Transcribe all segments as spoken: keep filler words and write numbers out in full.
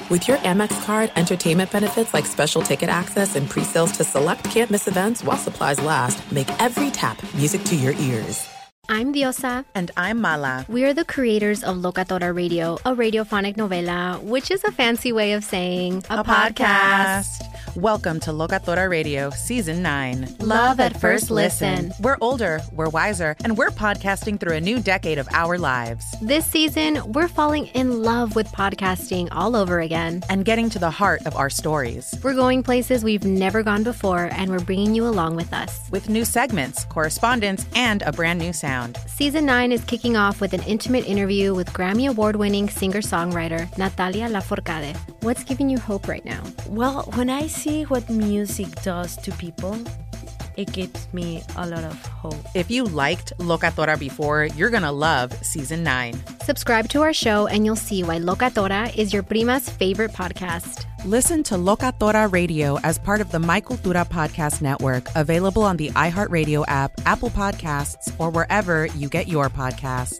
With your Amex card, entertainment benefits like special ticket access and pre-sales to select can't-miss events while supplies last make every tap music to your ears. I'm Diosa. And I'm Mala. We are the creators of Locatora Radio, a radiophonic novela, which is a fancy way of saying a, a podcast. podcast. Welcome to Locatora Radio, Season nine. Love at first listen. We're older, we're wiser, and we're podcasting through a new decade of our lives. This season, we're falling in love with podcasting all over again. And getting to the heart of our stories. We're going places we've never gone before, and we're bringing you along with us. With new segments, correspondence, and a brand new sound. Season nine is kicking off with an intimate interview with Grammy Award-winning singer-songwriter Natalia Lafourcade. What's giving you hope right now? Well, when I see what music does to people, it gives me a lot of hope. If you liked Locatora before, you're going to love Season nine. Subscribe to our show and you'll see why Locatora is your prima's favorite podcast. Listen to Locatora Radio as part of the My Cultura Podcast Network, available on the iHeartRadio app, Apple Podcasts, or wherever you get your podcasts.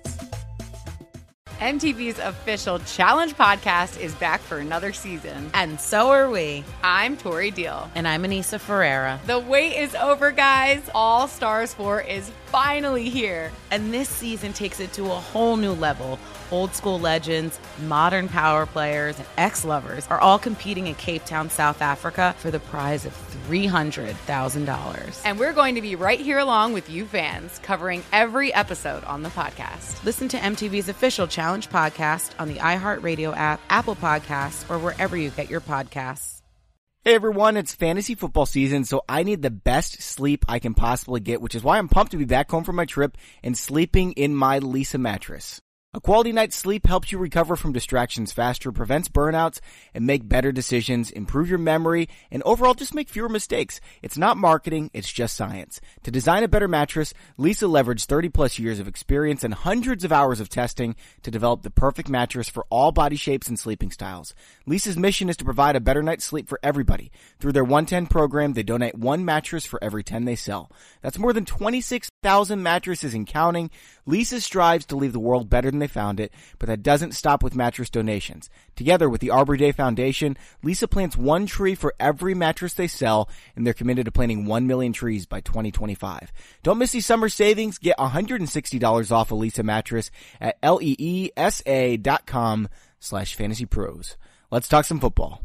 M T V's official Challenge podcast is back for another season. And so are we. I'm Tori Deal. And I'm Anissa Ferreira. The wait is over, guys. All Stars four is finally here. And this season takes it to a whole new level. Old school legends, modern power players, and ex-lovers are all competing in Cape Town, South Africa for the prize of three hundred thousand dollars. And we're going to be right here along with you fans, covering every episode on the podcast. Listen to M T V's official Challenge podcast on the iHeartRadio app, Apple Podcasts, or wherever you get your podcasts. Hey everyone, it's fantasy football season, so I need the best sleep I can possibly get, which is why I'm pumped to be back home from my trip and sleeping in my Leesa mattress. A quality night's sleep helps you recover from distractions faster, prevents burnouts, and make better decisions, improve your memory, and overall just make fewer mistakes. It's not marketing, it's just science. To design a better mattress, Leesa leveraged thirty plus years of experience and hundreds of hours of testing to develop the perfect mattress for all body shapes and sleeping styles. Leesa's mission is to provide a better night's sleep for everybody. Through their one ten program, they donate one mattress for every ten they sell. That's more than twenty-six thousand mattresses and counting. Leesa strives to leave the world better than they found it, but that doesn't stop with mattress donations. Together with the Arbor Day Foundation, Leesa plants one tree for every mattress they sell, and they're committed to planting one million trees by twenty twenty-five. Don't miss these summer savings. Get one hundred sixty dollars off a Leesa mattress at L-E-E-S-A dot com slash fantasy pros. Let's talk some football.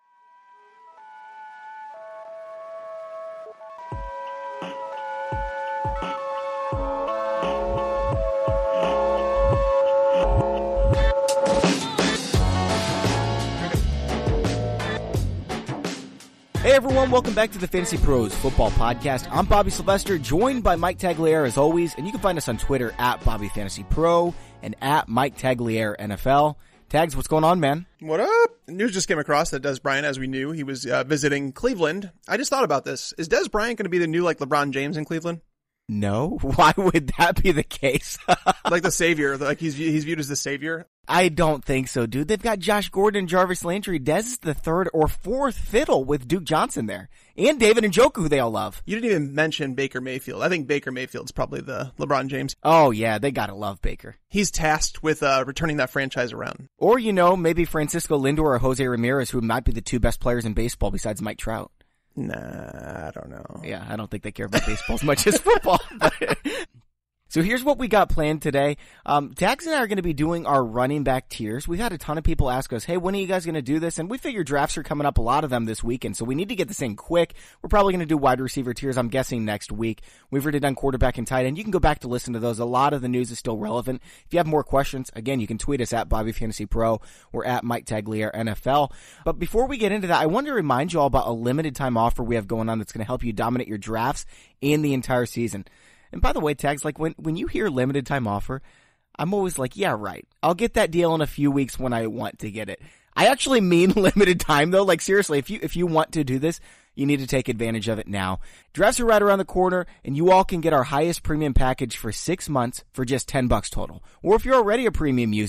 Hey everyone, welcome back to the Fantasy Pros Football Podcast. I'm Bobby Sylvester, joined by Mike Tagliere as always, and you can find us on Twitter at Bobby Fantasy Pro and at Mike Tagliere N F L. Tags, what's going on, man? What up? News just came across that Des Bryant, as we knew, he was uh, visiting Cleveland. I just thought about this. Is Des Bryant going to be the new, like, LeBron James in Cleveland? No. Why would that be the case? Like the savior. Like he's he's viewed as the savior. I don't think so, dude. They've got Josh Gordon and Jarvis Landry. Des is the third or fourth fiddle with Duke Johnson there. And David Njoku, who they all love. You didn't even mention Baker Mayfield. I think Baker Mayfield's probably the LeBron James. Oh, yeah. They gotta love Baker. He's tasked with uh, returning that franchise around. Or, you know, maybe Francisco Lindor or Jose Ramirez, who might be the two best players in baseball besides Mike Trout. Nah, I don't know. Yeah, I don't think they care about baseball as much as football. But so here's what we got planned today. Um, Tags and I are going to be doing our running back tiers. We've had a ton of people ask us, hey, when are you guys going to do this? And we figure drafts are coming up, a lot of them this weekend, so we need to get this in quick. We're probably going to do wide receiver tiers, I'm guessing, next week. We've already done quarterback and tight end. You can go back to listen to those. A lot of the news is still relevant. If you have more questions, again, you can tweet us at Bobby Fantasy Pro or at Mike Tagliere N F L. But before we get into that, I want to remind you all about a limited time offer we have going on that's going to help you dominate your drafts in the entire season. And by the way, Tags, like when, when you hear limited time offer, I'm always like, yeah, right. I'll get that deal in a few weeks when I want to get it. I actually mean limited time though. Like seriously, if you, if you want to do this, you need to take advantage of it now. Drafts are right around the corner and you all can get our highest premium package for six months for just ten bucks total. Or if you're already a premium user,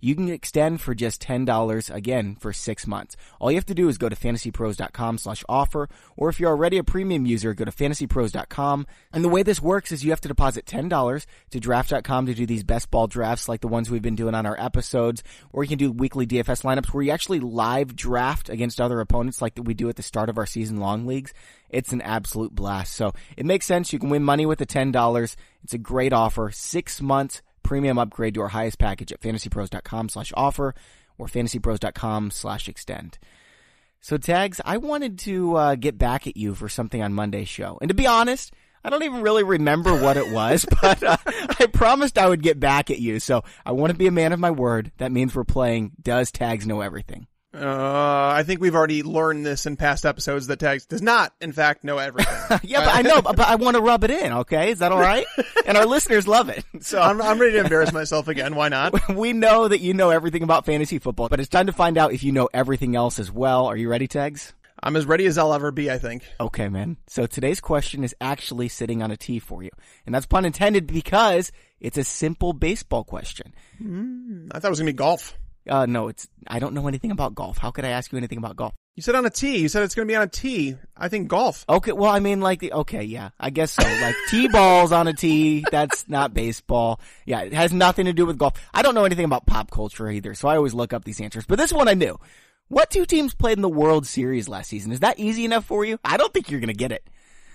you can extend for just ten dollars, again, for six months. All you have to do is go to fantasypros.com slash offer, or if you're already a premium user, go to fantasypros dot com. And the way this works is you have to deposit ten dollars to draft dot com to do these best ball drafts like the ones we've been doing on our episodes, or you can do weekly D F S lineups where you actually live draft against other opponents like we do at the start of our season-long leagues. It's an absolute blast. So it makes sense. You can win money with the ten dollars. It's a great offer. Six months premium upgrade to our highest package at fantasypros.com slash offer or fantasypros.com slash extend. So, Tags, I wanted to uh, get back at you for something on Monday's show. And to be honest, I don't even really remember what it was, but uh, I promised I would get back at you. So I want to be a man of my word. That means we're playing Does Tags Know Everything? Uh, I think we've already learned this in past episodes that Tags does not, in fact, know everything. Yeah, but I know, but, but I want to rub it in, okay? Is that all right? And our listeners love it. So I'm, I'm ready to embarrass myself again. Why not? We know that you know everything about fantasy football, but it's time to find out if you know everything else as well. Are you ready, Tags? I'm as ready as I'll ever be, I think. Okay, man. So today's question is actually sitting on a tee for you. And that's pun intended because it's a simple baseball question. Mm, I thought it was going to be golf. Uh, no, it's, I don't know anything about golf. How could I ask you anything about golf? You said on a tee. You said it's going to be on a tee. I think golf. Okay, well, I mean, like, the, okay, yeah, I guess so. Like, tee balls on a tee, that's not baseball. Yeah, it has nothing to do with golf. I don't know anything about pop culture either, so I always look up these answers. But this one I knew. What two teams played in the World Series last season? Is that easy enough for you? I don't think you're going to get it.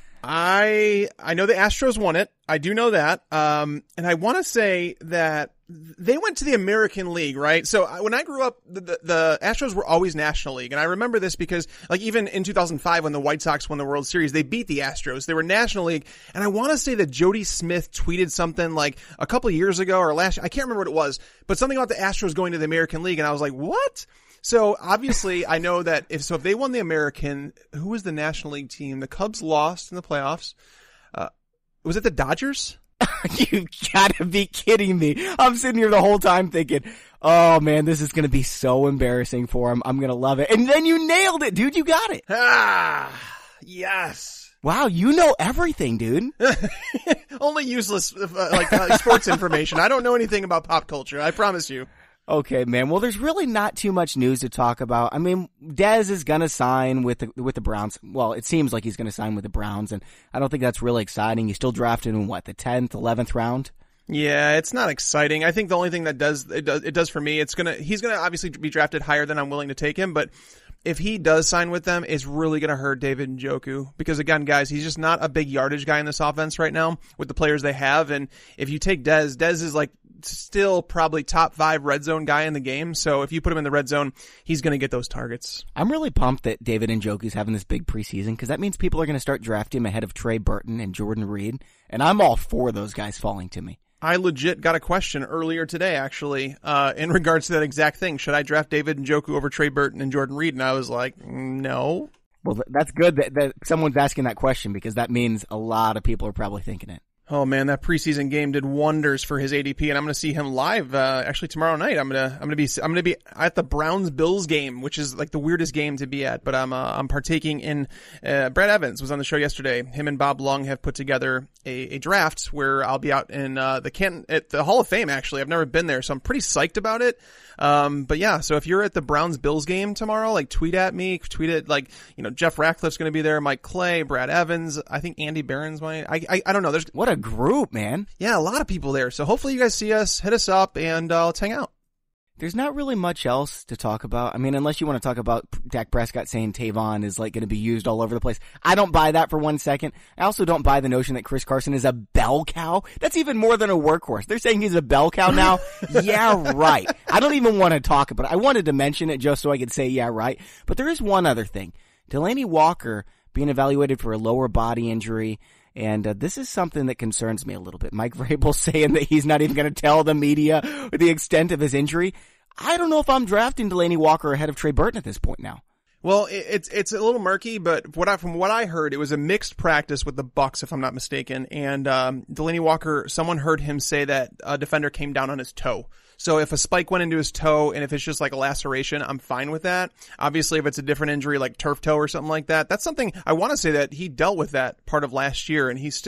I I know the Astros won it. I do know that. Um, and I want to say that they went to the American League, right? So when I grew up, the, the, the Astros were always National League. And I remember this because, like, even in two thousand five when the White Sox won the World Series, they beat the Astros. They were National League. And I want to say that Jody Smith tweeted something like a couple of years ago or last, I can't remember what it was, but something about the Astros going to the American League. And I was like, what? So obviously I know that if, so if they won the American, who was the National League team? The Cubs lost in the playoffs. Uh, was it the Dodgers? You gotta be kidding me. I'm sitting here the whole time thinking, oh man, this is gonna be so embarrassing for him. I'm gonna love it. And then you nailed it, dude. You got it. Ah, yes. Wow, you know everything, dude. Only useless, uh, like, uh, sports information. I don't know anything about pop culture. I promise you. Okay, man. Well, there's really not too much news to talk about. I mean, Dez is gonna sign with the, with the Browns. Well, it seems like he's gonna sign with the Browns, and I don't think that's really exciting. He's still drafted in what, the tenth, eleventh round? Yeah, it's not exciting. I think the only thing that does, it does, it does for me, it's gonna, he's gonna obviously be drafted higher than I'm willing to take him, but if he does sign with them, it's really going to hurt David Njoku. Because again, guys, he's just not a big yardage guy in this offense right now with the players they have. And if you take Dez, Dez is like still probably top five red zone guy in the game. So if you put him in the red zone, he's going to get those targets. I'm really pumped that David Njoku's having this big preseason because that means people are going to start drafting him ahead of Trey Burton and Jordan Reed. And I'm all for those guys falling to me. I legit got a question earlier today, actually, uh, in regards to that exact thing. Should I draft David Njoku over Trey Burton and Jordan Reed? And I was like, no. Well, that's good that, that someone's asking that question because that means a lot of people are probably thinking it. Oh man, that preseason game did wonders for his A D P, and I'm going to see him live uh, actually tomorrow night. I'm going to I'm going to be I'm going to be at the Browns Bills game, which is like the weirdest game to be at. But I'm uh, I'm partaking in. Uh, Brad Evans was on the show yesterday. Him and Bob Lung have put together a, a draft where I'll be out in uh, the Canton at the Hall of Fame. Actually, I've never been there, so I'm pretty psyched about it. Um, but yeah, so if you're at the Browns Bills game tomorrow, like tweet at me, tweet it like, you know, Jeff Ratcliffe's going to be there, Mike Clay, Brad Evans, I think Andy Barron's might, I, I, I don't know. There's, what a group, man. Yeah, a lot of people there. So hopefully you guys see us, hit us up, and uh, let's hang out. There's not really much else to talk about. I mean, unless you want to talk about Dak Prescott saying Tavon is like going to be used all over the place. I don't buy that for one second. I also don't buy the notion that Chris Carson is a bell cow. That's even more than a workhorse. They're saying he's a bell cow now. Yeah, right. I don't even want to talk about it. I wanted to mention it just so I could say yeah, right. But there is one other thing. Delanie Walker being evaluated for a lower body injury. And uh, this is something that concerns me a little bit. Mike Vrabel saying that he's not even going to tell the media the extent of his injury. I don't know if I'm drafting Delanie Walker ahead of Trey Burton at this point now. Well, it's it's a little murky, but what I, from what I heard, it was a mixed practice with the Bucs, if I'm not mistaken. And um, Delanie Walker, someone heard him say that a defender came down on his toe. So if a spike went into his toe and if it's just like a laceration, I'm fine with that. Obviously, if it's a different injury like turf toe or something like that, that's something I want to say that he dealt with that part of last year, and he's still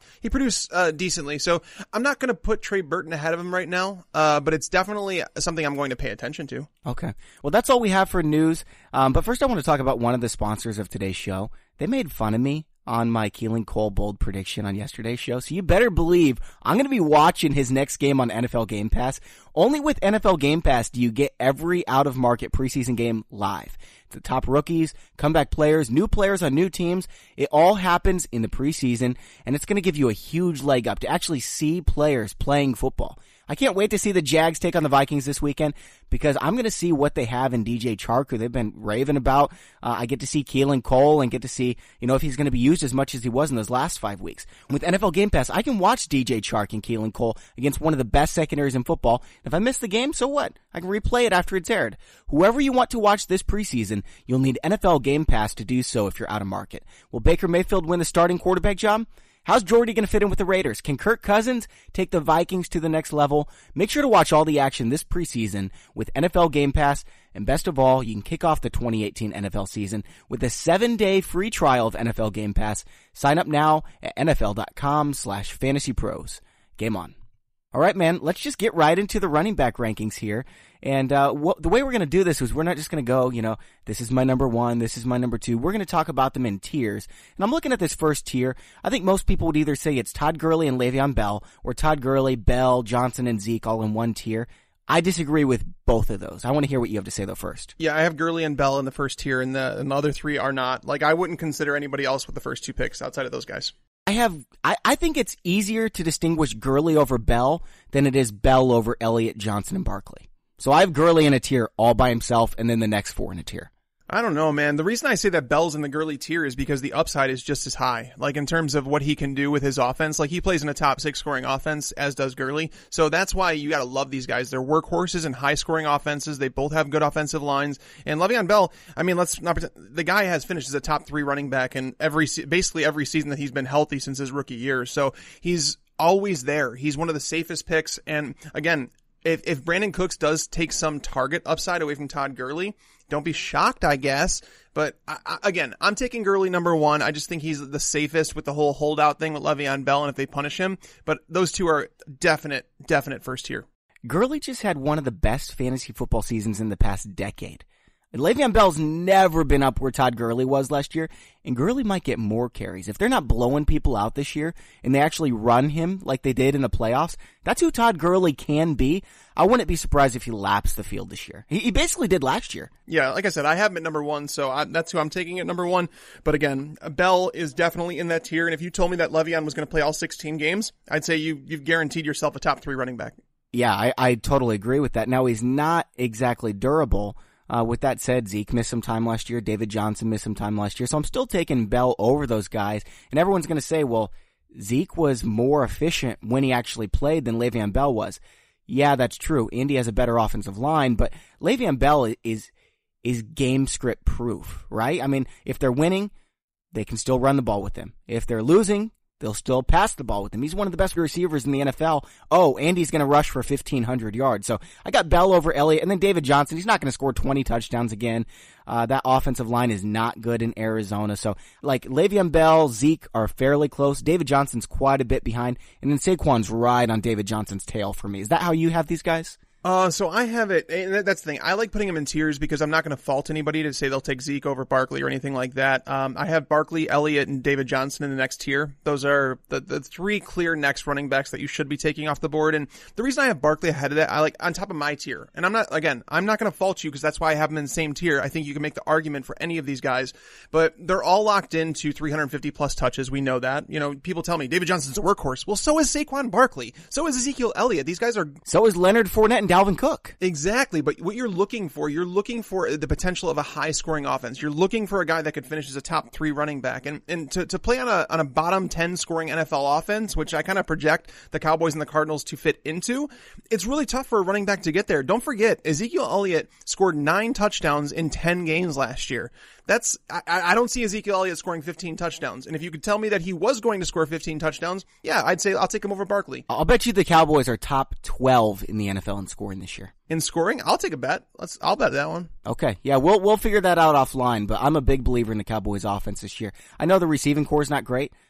he produced uh, decently. So I'm not going to put Trey Burton ahead of him right now, uh, but it's definitely something I'm going to pay attention to. Okay. Well, that's all we have for news. Um, but first I want to talk about one of the sponsors of today's show. They made fun of me on my Keelan Cole bold prediction on yesterday's show. So you better believe I'm going to be watching his next game on N F L Game Pass. Only with N F L Game Pass do you get every out-of-market preseason game live. The top rookies, comeback players, new players on new teams. It all happens in the preseason, and it's going to give you a huge leg up to actually see players playing football. I can't wait to see the Jags take on the Vikings this weekend because I'm going to see what they have in D J Chark, who they've been raving about. Uh, I get to see Keelan Cole and get to see, you know, if he's going to be used as much as he was in those last five weeks. With N F L Game Pass, I can watch D J Chark and Keelan Cole against one of the best secondaries in football. If I miss the game, so what? I can replay it after it's aired. Whoever you want to watch this preseason, you'll need N F L Game Pass to do so if you're out of market. Will Baker Mayfield win the starting quarterback job? How's Jordy going to fit in with the Raiders? Can Kirk Cousins take the Vikings to the next level? Make sure to watch all the action this preseason with N F L Game Pass. And best of all, you can kick off the twenty eighteen N F L season with a seven-day free trial of N F L Game Pass. Sign up now at nfl.com slash fantasy pros. Game on. All right, man, let's just get right into the running back rankings here. And uh what, the way we're going to do this is we're not just going to go, you know, this is my number one, this is my number two. We're going to talk about them in tiers. And I'm looking at this first tier. I think most people would either say it's Todd Gurley and Le'Veon Bell, or Todd Gurley, Bell, Johnson, and Zeke all in one tier. I disagree with both of those. I want to hear what you have to say, though, first. Yeah, I have Gurley and Bell in the first tier, and the, and the other three are not. Like, I wouldn't consider anybody else with the first two picks outside of those guys. I have, I, I think it's easier to distinguish Gurley over Bell than it is Bell over Elliott, Johnson, and Barkley. So I have Gurley in a tier all by himself, and then the next four in a tier. I don't know, man. The reason I say that Bell's in the Gurley tier is because the upside is just as high. Like, in terms of what he can do with his offense. Like, he plays in a top six scoring offense, as does Gurley. So that's why you gotta love these guys. They're workhorses and high scoring offenses. They both have good offensive lines. And Le'Veon Bell, I mean, let's not pretend, the guy has finished as a top three running back in every, basically every season that he's been healthy since his rookie year. So he's always there. He's one of the safest picks. And again, if, if Brandon Cooks does take some target upside away from Todd Gurley, don't be shocked, I guess. But I, I, again, I'm taking Gurley number one. I just think he's the safest with the whole holdout thing with Le'Veon Bell, and if they punish him. But those two are definite, definite first tier. Gurley just had one of the best fantasy football seasons in the past decade. And Le'Veon Bell's never been up where Todd Gurley was last year, and Gurley might get more carries. If they're not blowing people out this year, and they actually run him like they did in the playoffs, that's who Todd Gurley can be. I wouldn't be surprised if he laps the field this year. He, he basically did last year. Yeah, like I said, I have him at number one, so I, that's who I'm taking at number one. But again, Bell is definitely in that tier, and if you told me that Le'Veon was going to play all sixteen games, I'd say you, you've guaranteed yourself a top three running back. Yeah, I, I totally agree with that. Now, he's not exactly durable. Uh, with that said, Zeke missed some time last year. David Johnson missed some time last year. So I'm still taking Bell over those guys. And everyone's going to say, well, Zeke was more efficient when he actually played than Le'Veon Bell was. Yeah, that's true. Indy has a better offensive line, but Le'Veon Bell is is game script proof, right? I mean, if they're winning, they can still run the ball with him. If they're losing, they'll still pass the ball with him. He's one of the best receivers in the N F L. Oh, and he's going to rush for fifteen hundred yards. So I got Bell over Elliott, and then David Johnson. He's not going to score twenty touchdowns again. Uh, that offensive line is not good in Arizona. So, like, Le'Veon Bell, Zeke are fairly close. David Johnson's quite a bit behind. And then Saquon's right on David Johnson's tail for me. Is that how you have these guys? Uh, so I have it, and that's the thing. I like putting them in tiers because I'm not going to fault anybody to say they'll take Zeke over Barkley or anything like that. Um, I have Barkley, Elliott, and David Johnson in the next tier. Those are the, the three clear next running backs that you should be taking off the board. And the reason I have Barkley ahead of that, I like on top of my tier. And I'm not, again, I'm not going to fault you because that's why I have them in the same tier. I think you can make the argument for any of these guys, but they're all locked into three hundred fifty plus touches. We know that. You know, people tell me David Johnson's a workhorse. Well, so is Saquon Barkley. So is Ezekiel Elliott. These guys are. So is Leonard Fournette and Dalvin Cook. Exactly, but what you're looking for, you're looking for the potential of a high-scoring offense. You're looking for a guy that could finish as a top three running back, and and to to play on a on a bottom ten scoring N F L offense, which I kind of project the Cowboys and the Cardinals to fit into. It's really tough for a running back to get there. Don't forget, Ezekiel Elliott scored nine touchdowns in ten games last year. That's I, I don't see Ezekiel Elliott scoring fifteen touchdowns. And if you could tell me that he was going to score fifteen touchdowns, yeah, I'd say I'll take him over Barkley. I'll bet you the Cowboys are top twelve in the N F L in scoring this year. In scoring, I'll take a bet. Let's. I'll bet that one. Okay, yeah, we'll we'll figure that out offline. But I'm a big believer in the Cowboys' offense this year. I know the receiving core is not great.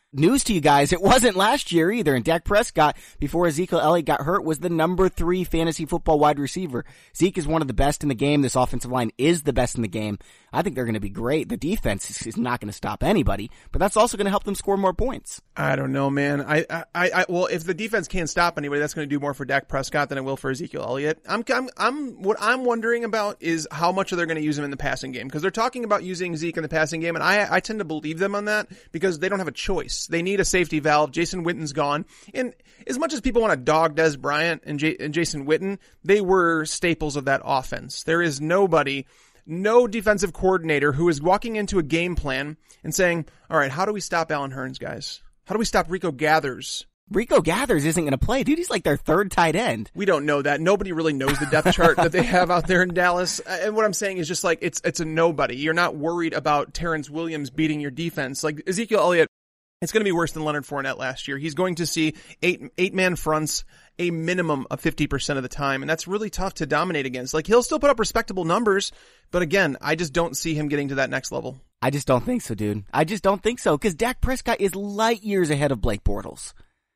news to you guys, it wasn't last year either. And Dak Prescott, before Ezekiel Elliott got hurt, was the number three fantasy football wide receiver. Zeke is one of the best in the game. This offensive line is the best in the game. I think they're going to be great. The defense is not going to stop anybody, but that's also going to help them score more points. I don't know, man. I, I, I, well, if the defense can't stop anybody, that's going to do more for Dak Prescott than it will for Ezekiel Elliott. I'm, I'm, I'm, what I'm wondering about is how much are they going to use him in the passing game? Because they're talking about using Zeke in the passing game, and I, I tend to believe them on that because they don't have a choice. They need a safety valve. Jason Witten's gone. And as much as people want to dog Des Bryant and, J- and Jason Witten, they were staples of that offense. There is nobody, no defensive coordinator who is walking into a game plan and saying, all right, how do we stop Allen Hurns, guys? How do we stop Rico Gathers? Rico Gathers isn't going to play. Dude, he's like their third tight end. We don't know that. Nobody really knows the depth chart that they have out there in Dallas. And what I'm saying is just like, it's, it's a nobody. You're not worried about Terrence Williams beating your defense. Like Ezekiel Elliott, it's going to be worse than Leonard Fournette last year. He's going to see eight, eight man fronts a minimum of fifty percent of the time. And that's really tough to dominate against. Like he'll still put up respectable numbers, but again, I just don't see him getting to that next level. I just don't think so, dude. I just don't think so. Cause Dak Prescott is light years ahead of Blake Bortles.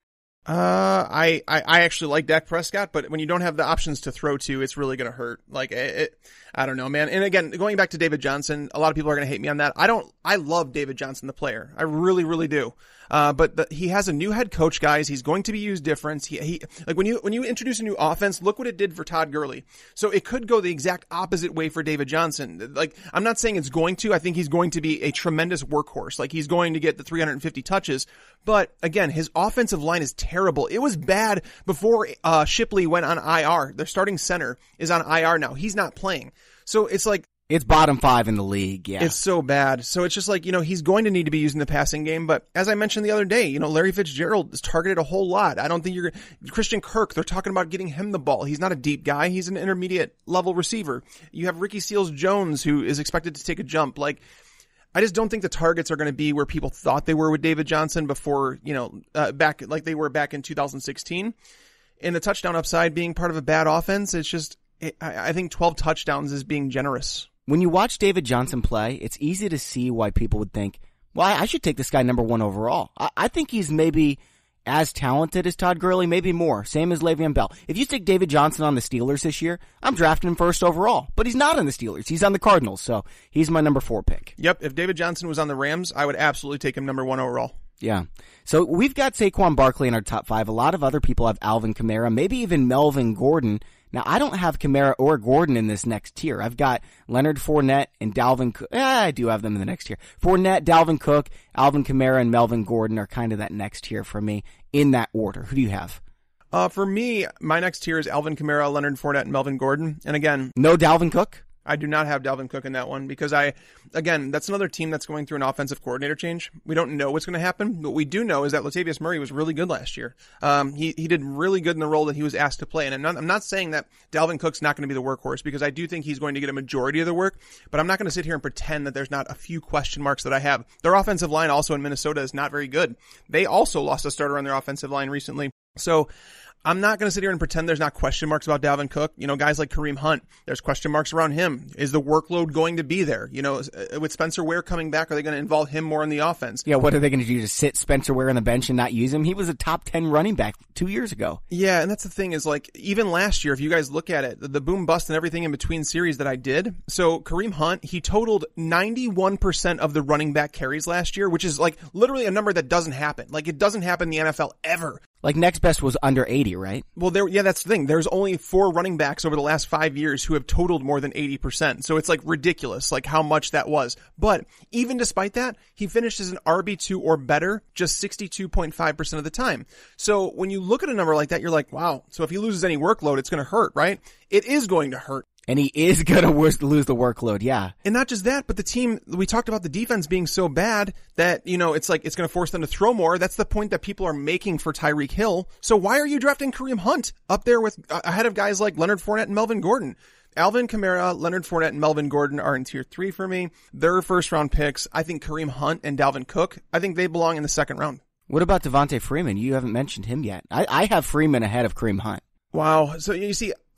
Uh, I, I, I actually like Dak Prescott, but when you don't have the options to throw to, it's really going to hurt. Like, it, it, I don't know, man. And again, going back to David Johnson, a lot of people are going to hate me on that. I don't, I love David Johnson, the player. I really, really do. Uh, but the, he has a new head coach, guys. He's going to be used different. He, he, like when you, when you introduce a new offense, look what it did for Todd Gurley. So it could go the exact opposite way for David Johnson. Like, I'm not saying it's going to. I think he's going to be a tremendous workhorse. Like, he's going to get the three hundred fifty touches. But again, his offensive line is terrible. It was bad before, uh, Shipley went on I R. Their starting center is on I R now. He's not playing. So it's like, it's bottom five in the league, yeah. It's so bad. So it's just like, you know, he's going to need to be using the passing game. But as I mentioned the other day, you know, Larry Fitzgerald is targeted a whole lot. I don't think you're Christian Kirk, they're talking about getting him the ball. He's not a deep guy. He's an intermediate level receiver. You have Ricky Seals-Jones, who is expected to take a jump. Like, I just don't think the targets are going to be where people thought they were with David Johnson before, you know, uh, back, like they were back in two thousand sixteen. And the touchdown upside being part of a bad offense, it's just, it, I, I think twelve touchdowns is being generous. When you watch David Johnson play, it's easy to see why people would think, well, I should take this guy number one overall. I, I think he's maybe as talented as Todd Gurley, maybe more. Same as Le'Veon Bell. If you stick David Johnson on the Steelers this year, I'm drafting him first overall. But he's not on the Steelers. He's on the Cardinals, so he's my number four pick. Yep, if David Johnson was on the Rams, I would absolutely take him number one overall. Yeah. So we've got Saquon Barkley in our top five. A lot of other people have Alvin Kamara, maybe even Melvin Gordon. Now, I don't have Kamara or Gordon in this next tier. I've got Leonard Fournette and Dalvin Cook. Eh, I do have them in the next tier. Fournette, Dalvin Cook, Alvin Kamara, and Melvin Gordon are kind of that next tier for me in that order. Who do you have? Uh, for me, my next tier is Alvin Kamara, Leonard Fournette, and Melvin Gordon. And again, no Dalvin Cook? I do not have Dalvin Cook in that one because I, again, that's another team that's going through an offensive coordinator change. We don't know what's going to happen. What we do know is that Latavius Murray was really good last year. Um, he, he did really good in the role that he was asked to play. And I'm not, I'm not saying that Dalvin Cook's not going to be the workhorse because I do think he's going to get a majority of the work, but I'm not going to sit here and pretend that there's not a few question marks that I have. Their offensive line also in Minnesota is not very good. They also lost a starter on their offensive line recently. So, I'm not going to sit here and pretend there's not question marks about Dalvin Cook. You know, guys like Kareem Hunt, there's question marks around him. Is the workload going to be there? You know, with Spencer Ware coming back, are they going to involve him more in the offense? Yeah, what are they going to do? Just sit Spencer Ware on the bench and not use him? He was a top ten running back two years ago. Yeah, and that's the thing is like, even last year, if you guys look at it, the, the boom bust and everything in between series that I did. So Kareem Hunt, he totaled ninety-one percent of the running back carries last year, which is like literally a number that doesn't happen. Like it doesn't happen in the N F L ever. Like next best was under eighty, right? Well, there, yeah, that's the thing. There's only four running backs over the last five years who have totaled more than eighty percent. So it's like ridiculous, like how much that was. But even despite that, he finished as an R B two or better just sixty-two point five percent of the time. So when you look at a number like that, you're like, wow. So if he loses any workload, it's going to hurt, right? It is going to hurt. And he is going to lose the workload, yeah. And not just that, but the team, we talked about the defense being so bad that, you know, it's like, it's going to force them to throw more. That's the point that people are making for Tyreek Hill. So why are you drafting Kareem Hunt up there with, uh, ahead of guys like Leonard Fournette and Melvin Gordon? Alvin Kamara, Leonard Fournette, and Melvin Gordon are in tier three for me. They're first round picks. I think Kareem Hunt and Dalvin Cook, I think they belong in the second round. What about Devontae Freeman? You haven't mentioned him yet. I, I have Freeman ahead of Kareem Hunt. Wow. So you see,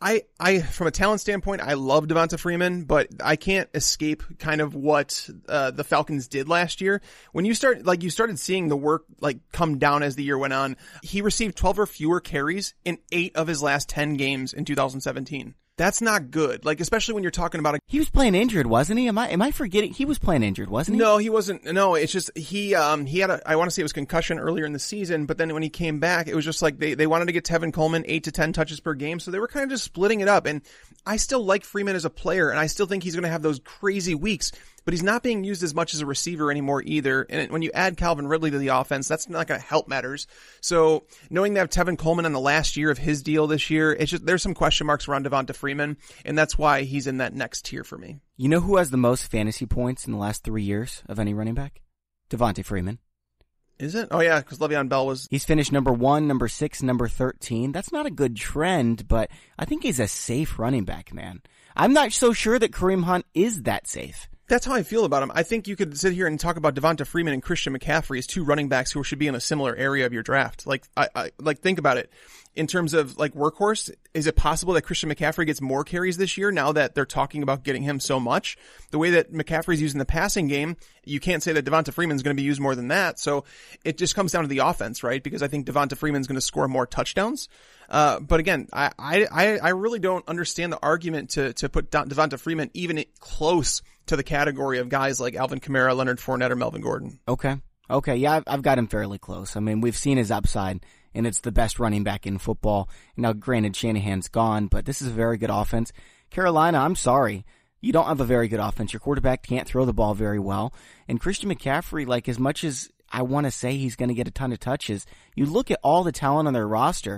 I, I, from a talent standpoint, I love Devonta Freeman, but I can't escape kind of what, uh, the Falcons did last year. When you start, like, you started seeing the work, like, come down as the year went on. He received twelve or fewer carries in eight of his last ten games in two thousand seventeen. That's not good. Like, especially when you're talking about a... He was playing injured, wasn't he? Am I, am I forgetting? He was playing injured, wasn't he? No, he wasn't. No, it's just, he, um, he had a, I want to say it was concussion earlier in the season, but then when he came back, it was just like they, they wanted to get Tevin Coleman eight to ten touches per game. So they were kind of just splitting it up. And I still like Freeman as a player, and I still think he's going to have those crazy weeks, but he's not being used as much as a receiver anymore either. And when you add Calvin Ridley to the offense, that's not going to help matters. So knowing they have Tevin Coleman on the last year of his deal this year, it's just, there's some question marks around Devonta Freeman, and that's why he's in that next tier for me. You know who has the most fantasy points in the last three years of any running back? Devonta Freeman. Is it? Oh yeah, because Le'Veon Bell was... He's finished number one, number six, number thirteen. That's not a good trend, but I think he's a safe running back, man. I'm not so sure that Kareem Hunt is that safe. That's how I feel about him. I think you could sit here and talk about Devonta Freeman and Christian McCaffrey as two running backs who should be in a similar area of your draft. Like, I, I, like, think about it. In terms of, like, workhorse, is it possible that Christian McCaffrey gets more carries this year now that they're talking about getting him so much? The way that McCaffrey's using the passing game, you can't say that Devonta Freeman's going to be used more than that. So it just comes down to the offense, right? Because I think Devonta Freeman's going to score more touchdowns. Uh, but again, I, I, I really don't understand the argument to, to put Devonta Freeman even close to the category of guys like Alvin Kamara, Leonard Fournette, or Melvin Gordon. Okay. Okay. Yeah, I've, I've got him fairly close. I mean, we've seen his upside, and it's the best running back in football. Now, granted, Shanahan's gone, but this is a very good offense. Carolina, I'm sorry. You don't have a very good offense. Your quarterback can't throw the ball very well. And Christian McCaffrey, like, as much as I want to say he's going to get a ton of touches, you look at all the talent on their roster,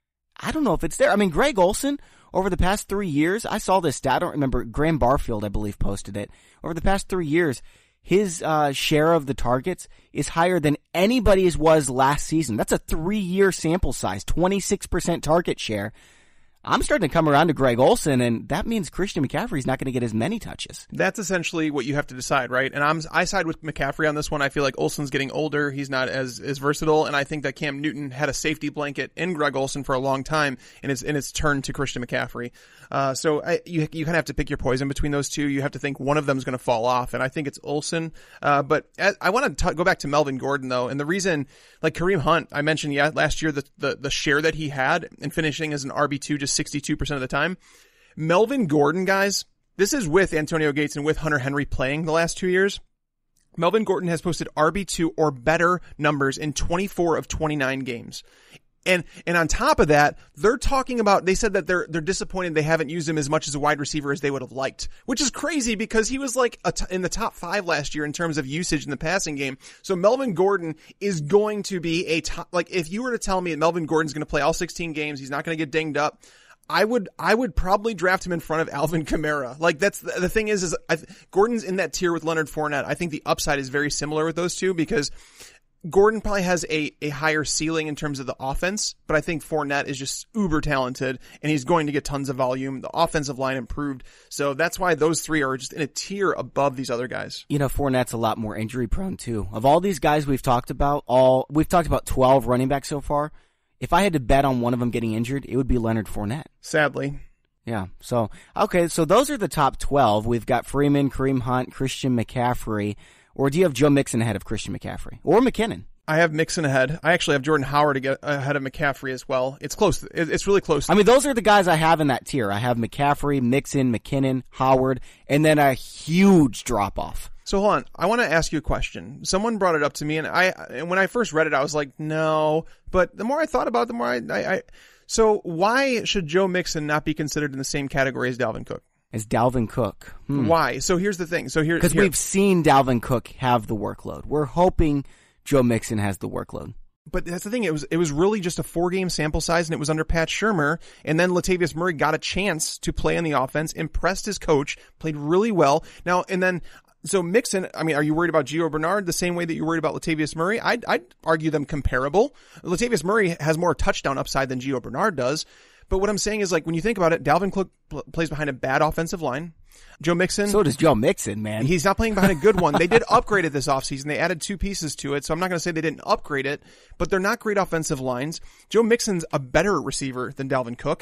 I don't know if it's there. I mean, Greg Olsen, over the past three years, I saw this stat. I don't remember. Graham Barfield, I believe, posted it. Over the past three years, his uh, share of the targets is higher than anybody's was last season. That's a three-year sample size, twenty-six percent target share. I'm starting to come around to Greg Olsen, and that means Christian McCaffrey's not going to get as many touches. That's essentially what you have to decide, right? And I'm, I side with McCaffrey on this one. I feel like Olsen's getting older. He's not as, as versatile, and I think that Cam Newton had a safety blanket in Greg Olsen for a long time, and it's, and it's turned to Christian McCaffrey. Uh, so I, you, you kind of have to pick your poison between those two. You have to think one of them is going to fall off, and I think it's Olsen. Uh, but I, I want to go back to Melvin Gordon, though, and the reason, like Kareem Hunt, I mentioned, yeah, last year, the, the, the share that he had in finishing as an R B two just sixty-two percent of the time. Melvin Gordon, guys, this is with Antonio Gates and with Hunter Henry playing the last two years. Melvin Gordon has posted R B two or better numbers in twenty-four of twenty-nine games. And, and on top of that, they're talking about, they said that they're, they're disappointed they haven't used him as much as a wide receiver as they would have liked, which is crazy because he was like a t- in the top five last year in terms of usage in the passing game. So Melvin Gordon is going to be a top, like if you were to tell me that Melvin Gordon's going to play all sixteen games, he's not going to get dinged up, I would, I would probably draft him in front of Alvin Kamara. Like that's the, the thing is, is I, Gordon's in that tier with Leonard Fournette. I think the upside is very similar with those two because Gordon probably has a, a higher ceiling in terms of the offense, but I think Fournette is just uber talented and he's going to get tons of volume. The offensive line improved. So that's why those three are just in a tier above these other guys. You know, Fournette's a lot more injury prone too. Of all these guys we've talked about, all, we've talked about twelve running backs so far. If I had to bet on one of them getting injured, it would be Leonard Fournette. Sadly. Yeah. So, okay. So those are the top twelve. We've got Freeman, Kareem Hunt, Christian McCaffrey. Or do you have Joe Mixon ahead of Christian McCaffrey? Or McKinnon? I have Mixon ahead. I actually have Jordan Howard to get ahead of McCaffrey as well. It's close. It's really close. I mean, those are the guys I have in that tier. I have McCaffrey, Mixon, McKinnon, Howard, and then a huge drop-off. So hold on. I want to ask you a question. Someone brought it up to me, and I, and when I first read it, I was like, no. But the more I thought about it, the more I, I, I so why should Joe Mixon not be considered in the same category as Dalvin Cook? As Dalvin Cook. Hmm. Why? So here's the thing. So here, because here. we've seen Dalvin Cook have the workload. We're hoping Joe Mixon has the workload. But that's the thing. It was, it was really just a four game sample size and it was under Pat Shurmur. And then Latavius Murray got a chance to play in the offense, impressed his coach, played really well. Now, and then, so Mixon, I mean, are you worried about Gio Bernard the same way that you're worried about Latavius Murray? I'd, I'd argue them comparable. Latavius Murray has more touchdown upside than Gio Bernard does. But what I'm saying is, like, when you think about it, Dalvin Cook pl- plays behind a bad offensive line. Joe Mixon. So does Joe Mixon, man. He's not playing behind a good one. They did upgrade it this offseason. They added two pieces to it. So I'm not going to say they didn't upgrade it, but they're not great offensive lines. Joe Mixon's a better receiver than Dalvin Cook.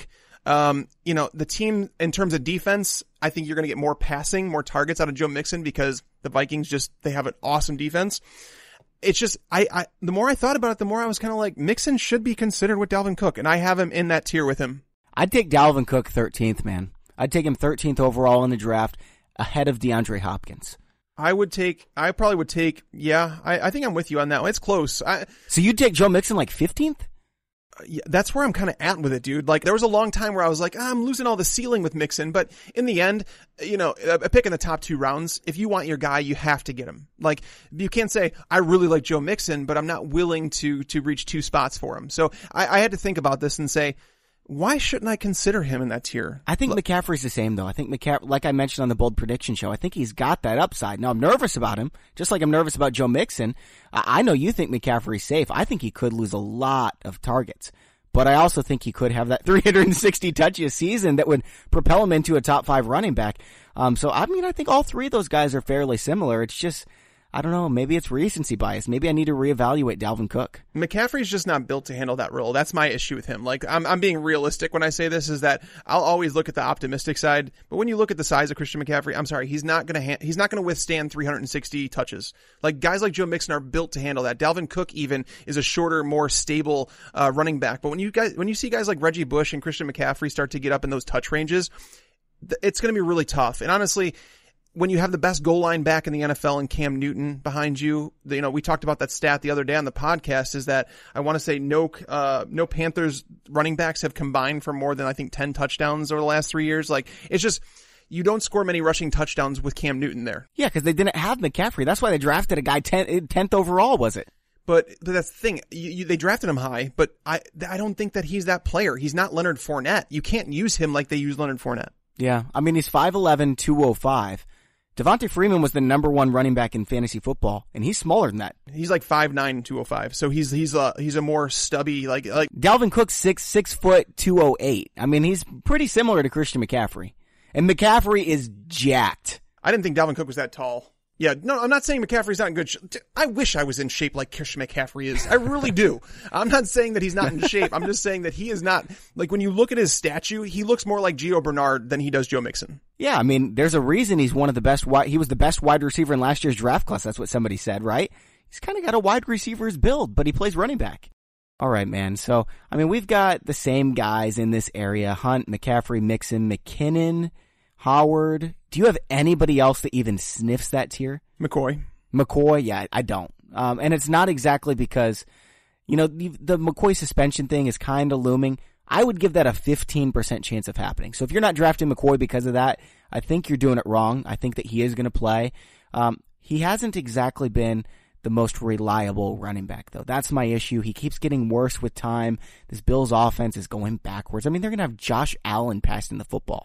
Um, you know, the team in terms of defense, I think you're going to get more passing, more targets out of Joe Mixon because the Vikings just, they have an awesome defense. It's just, I, I, the more I thought about it, the more I was kind of like, Mixon should be considered with Dalvin Cook, and I have him in that tier with him. I'd take Dalvin Cook thirteenth, man. I'd take him thirteenth overall in the draft ahead of DeAndre Hopkins. I would take, I probably would take, yeah, I, I think I'm with you on that one. It's close. I, so you'd take Joe Mixon like fifteenth? Yeah, that's where I'm kind of at with it, dude. Like, there was a long time where I was like, ah, I'm losing all the ceiling with Mixon. But in the end, you know, a pick in the top two rounds, if you want your guy, you have to get him. Like, you can't say, I really like Joe Mixon, but I'm not willing to, to reach two spots for him. So I, I had to think about this and say, why shouldn't I consider him in that tier? I think Look, McCaffrey's the same, though. I think McCaffrey, like I mentioned on the Bold Prediction Show, I think he's got that upside. Now, I'm nervous about him, just like I'm nervous about Joe Mixon. I, I know you think McCaffrey's safe. I think he could lose a lot of targets. But I also think he could have that three hundred sixty touches season that would propel him into a top five running back. Um, so, I mean, I think all three of those guys are fairly similar. It's just, I don't know, maybe it's recency bias. Maybe I need to reevaluate Dalvin Cook. McCaffrey's just not built to handle that role. That's my issue with him. Like, I'm, I'm being realistic when I say this, is that I'll always look at the optimistic side. But when you look at the size of Christian McCaffrey, I'm sorry, he's not going to, ha- he's not going to withstand three hundred sixty touches. Like, guys like Joe Mixon are built to handle that. Dalvin Cook even is a shorter, more stable, uh, running back. But when you guys, when you see guys like Reggie Bush and Christian McCaffrey start to get up in those touch ranges, th- it's going to be really tough. And honestly, when you have the best goal line back in the N F L and Cam Newton behind you, you know, we talked about that stat the other day on the podcast, is that I want to say no, uh, no Panthers running backs have combined for more than, I think, ten touchdowns over the last three years. Like, it's just, you don't score many rushing touchdowns with Cam Newton there. Yeah, because they didn't have McCaffrey. That's why they drafted a guy tenth overall, was it? But, but that's the thing. You, you, they drafted him high, but I, I don't think that he's that player. He's not Leonard Fournette. You can't use him like they use Leonard Fournette. Yeah. I mean, he's five eleven, two oh five. Devontae Freeman was the number one running back in fantasy football, and he's smaller than that. He's like five nine, two oh five. So he's, he's a, he's a more stubby, like, like. Dalvin Cook's six, six foot, two oh eight. I mean, he's pretty similar to Christian McCaffrey. And McCaffrey is jacked. I didn't think Dalvin Cook was that tall. Yeah, no, I'm not saying McCaffrey's not in good shape. I wish I was in shape like Christian McCaffrey is. I really do. I'm not saying that he's not in shape. I'm just saying that he is not, like, when you look at his statue, he looks more like Gio Bernard than he does Joe Mixon. Yeah, I mean, there's a reason he's one of the best wide, he was the best wide receiver in last year's draft class. That's what somebody said, right? He's kind of got a wide receiver's build, but he plays running back. All right, man. So, I mean, we've got the same guys in this area: Hunt, McCaffrey, Mixon, McKinnon, Howard. Do you have anybody else that even sniffs that tier? McCoy. McCoy, yeah, I don't. Um, and it's not exactly because, you know, the, the McCoy suspension thing is kind of looming. I would give that a fifteen percent chance of happening. So if you're not drafting McCoy because of that, I think you're doing it wrong. I think that he is going to play. Um, he hasn't exactly been the most reliable running back, though. That's my issue. He keeps getting worse with time. This Bills offense is going backwards. I mean, they're going to have Josh Allen passing the football.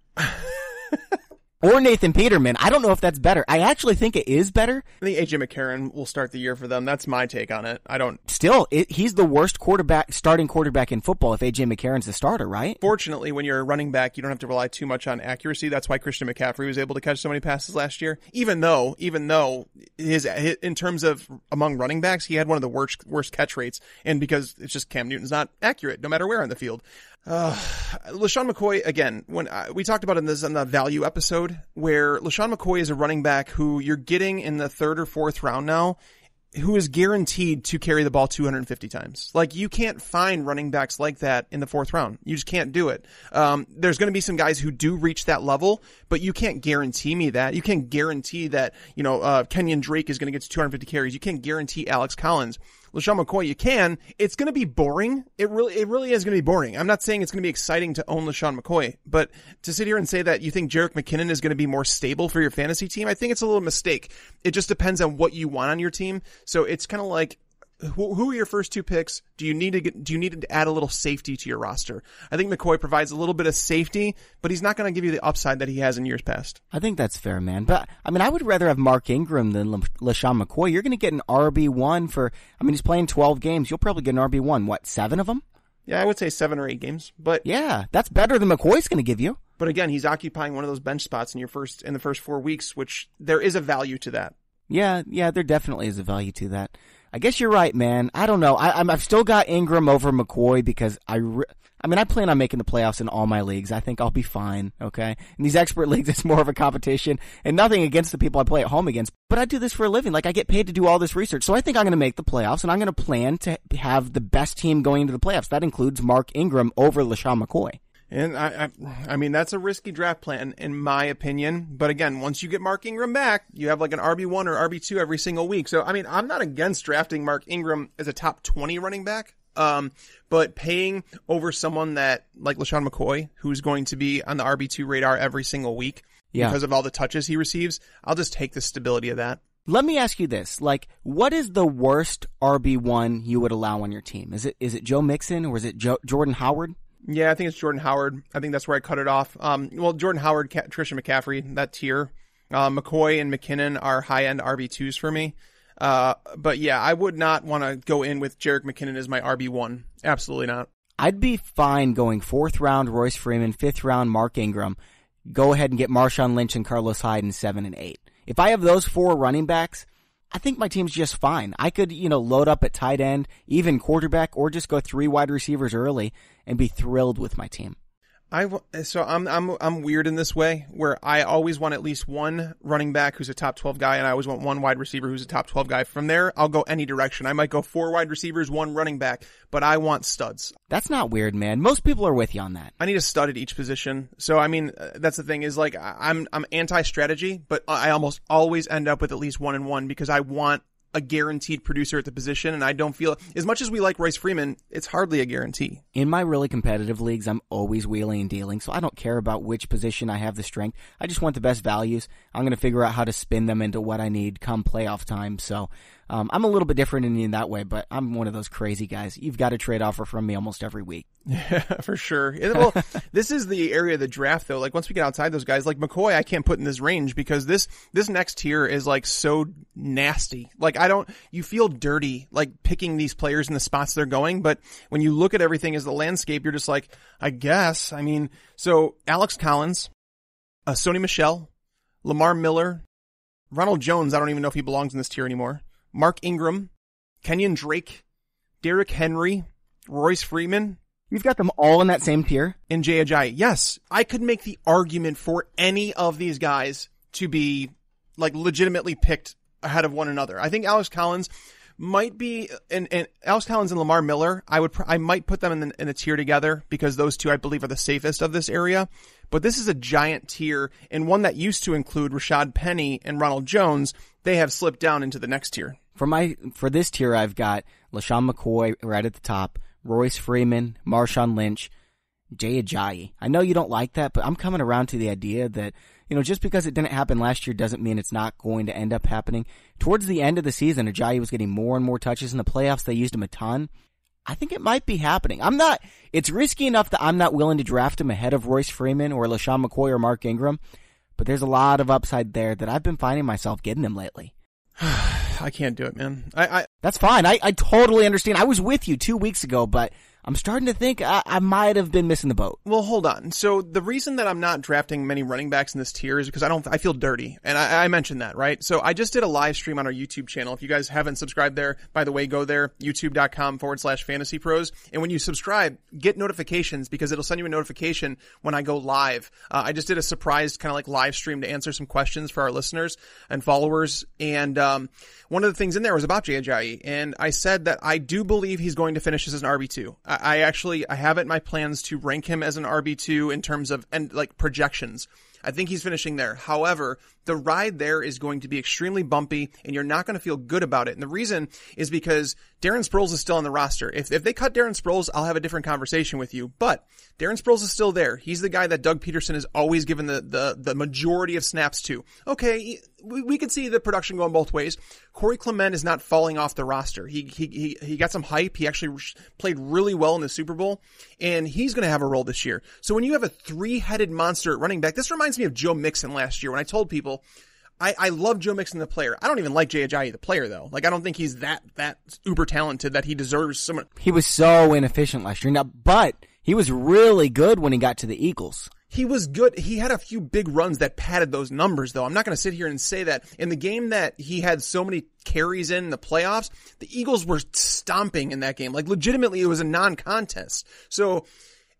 Or Nathan Peterman. I don't know if that's better. I actually think it is better. I think A J McCarron will start the year for them. That's my take on it. I don't. Still, it, he's the worst quarterback, starting quarterback in football if A J McCarron's the starter, right? Fortunately, when you're a running back, you don't have to rely too much on accuracy. That's why Christian McCaffrey was able to catch so many passes last year. Even though, even though his, his in terms of among running backs, he had one of the worst worst catch rates, and because it's just Cam Newton's not accurate no matter where on the field. Uh, LeSean McCoy, again, when I, we talked about in this, in the value episode, where LeSean McCoy is a running back who you're getting in the third or fourth round now, who is guaranteed to carry the ball two hundred fifty times. Like, you can't find running backs like that in the fourth round. You just can't do it. Um, there's going to be some guys who do reach that level, but you can't guarantee me that. You can't guarantee that, you know, uh, Kenyon Drake is going to get to two hundred fifty carries. You can't guarantee Alex Collins. LeSean McCoy, you can. It's going to be boring. It really, it really is going to be boring. I'm not saying it's going to be exciting to own LeSean McCoy, but to sit here and say that you think Jerick McKinnon is going to be more stable for your fantasy team, I think it's a little mistake. It just depends on what you want on your team. So it's kind of like, who, who are your first two picks? Do you need to get, do you need to add a little safety to your roster? I think McCoy provides a little bit of safety, but he's not going to give you the upside that he has in years past. I think that's fair, man. But, I mean, I would rather have Mark Ingram than Le- LeSean McCoy. You're going to get an R B one for, I mean, he's playing twelve games. You'll probably get an R B one. What, seven of them? Yeah, I would say seven or eight games, but. Yeah, that's better than McCoy's going to give you. But again, he's occupying one of those bench spots in your first, in the first four weeks, which there is a value to that. Yeah, yeah, there definitely is a value to that. I guess you're right, man. I don't know. I, I'm, I've still got Ingram over McCoy because I, re- I mean, I plan on making the playoffs in all my leagues. I think I'll be fine, okay? In these expert leagues, it's more of a competition, and nothing against the people I play at home against, but I do this for a living. Like, I get paid to do all this research, so I think I'm going to make the playoffs, and I'm going to plan to have the best team going into the playoffs. That includes Mark Ingram over LeSean McCoy. And I, I, I mean, that's a risky draft plan, in my opinion. But again, once you get Mark Ingram back, you have like an R B one or R B two every single week. So, I mean, I'm not against drafting Mark Ingram as a top twenty running back. Um, but paying over someone that, like LeSean McCoy, who's going to be on the R B two radar every single week yeah. because of all the touches he receives, I'll just take the stability of that. Let me ask you this. Like, what is the worst R B one you would allow on your team? Is it, is it Joe Mixon or is it jo- Jordan Howard? Yeah, I think it's Jordan Howard. I think that's where I cut it off. Um, well, Jordan Howard, Ka- Trisha McCaffrey, that tier. Uh, McCoy and McKinnon are high-end R B twos for me. Uh, but yeah, I would not want to go in with Jerick McKinnon as my R B one. Absolutely not. I'd be fine going fourth round Royce Freeman, fifth round Mark Ingram. Go ahead and get Marshawn Lynch and Carlos Hyde in seven and eight. If I have those four running backs, I think my team's just fine. I could, you know, load up at tight end, even quarterback, or just go three wide receivers early and be thrilled with my team. I so I'm I'm I'm weird in this way where I always want at least one running back who's a top twelve guy, and I always want one wide receiver who's a top twelve guy. From there, I'll go any direction. I might go four wide receivers, one running back, but I want studs. That's not weird, man. Most people are with you on that. I need a stud at each position. So I mean, that's the thing is like I'm I'm anti-strategy, but I almost always end up with at least one and one because I want a guaranteed producer at the position, and I don't feel, as much as we like Royce Freeman, it's hardly a guarantee. In my really competitive leagues, I'm always wheeling and dealing, so I don't care about which position I have the strength. I just want the best values. I'm going to figure out how to spin them into what I need come playoff time, so um, I'm a little bit different in that way, but I'm one of those crazy guys. You've got a trade offer from me almost every week. Yeah, for sure. Well, this is the area of the draft, though. Like, once we get outside those guys, like McCoy, I can't put in this range because this, this next tier is like so nasty. Like, I don't, you feel dirty, like picking these players in the spots they're going. But when you look at everything as the landscape, you're just like, I guess. I mean, so Alex Collins, uh, Sony Michel, Lamar Miller, Ronald Jones. I don't even know if he belongs in this tier anymore. Mark Ingram, Kenyon Drake, Derrick Henry, Royce Freeman. You've got them all in that same tier? And Jay Ajayi. Yes. I could make the argument for any of these guys to be like legitimately picked ahead of one another. I think Alex Collins might be, and, and Alex Collins and Lamar Miller, I would, I might put them in, the, in a tier together because those two I believe are the safest of this area. But this is a giant tier, and one that used to include Rashad Penny and Ronald Jones. They have slipped down into the next tier. For my, for this tier, I've got LeSean McCoy right at the top, Royce Freeman, Marshawn Lynch, Jay Ajayi. I know you don't like that, but I'm coming around to the idea that, you know, just because it didn't happen last year doesn't mean it's not going to end up happening. Towards the end of the season, Ajayi was getting more and more touches in the playoffs. They used him a ton. I think it might be happening. I'm not, it's risky enough that I'm not willing to draft him ahead of Royce Freeman or LeSean McCoy or Mark Ingram, but there's a lot of upside there that I've been finding myself getting him lately. I can't do it, man. I, I That's fine. I, I totally understand. I was with you two weeks ago, but I'm starting to think I, I might have been missing the boat. Well, hold on. So the reason that I'm not drafting many running backs in this tier is because I don't, I feel dirty. And I, I mentioned that, right? So I just did a live stream on our YouTube channel. If you guys haven't subscribed there, by the way, go there, youtube.com forward slash fantasy pros. And when you subscribe, get notifications because it'll send you a notification when I go live. Uh, I just did a surprise kind of like live stream to answer some questions for our listeners and followers. And, um, one of the things in there was about Jay Ajayi. And I said that I do believe he's going to finish as an R B two. I, I actually, I have it in my plans to rank him as an R B two in terms of, and like projections. I think he's finishing there. However, the ride there is going to be extremely bumpy and you're not going to feel good about it. And the reason is because Darren Sproles is still on the roster. If, if they cut Darren Sproles, I'll have a different conversation with you, but Darren Sproles is still there. He's the guy that Doug Peterson has always given the, the, the majority of snaps to. Okay. We, we could see the production going both ways. Corey Clement is not falling off the roster. He, he, he, he got some hype. He actually played really well in the Super Bowl and he's going to have a role this year. So when you have a three-headed monster at running back, this reminds me of Joe Mixon last year when I told people, I, I love Joe Mixon, the player. I don't even like Jay Ajayi, the player, though. Like, I don't think he's that, that uber talented that he deserves someone. He was so inefficient last year. Now, but he was really good when he got to the Eagles. He was good. He had a few big runs that padded those numbers, though. I'm not going to sit here and say that. In the game that he had so many carries in the playoffs, the Eagles were stomping in that game. Like, legitimately, it was a non-contest. So,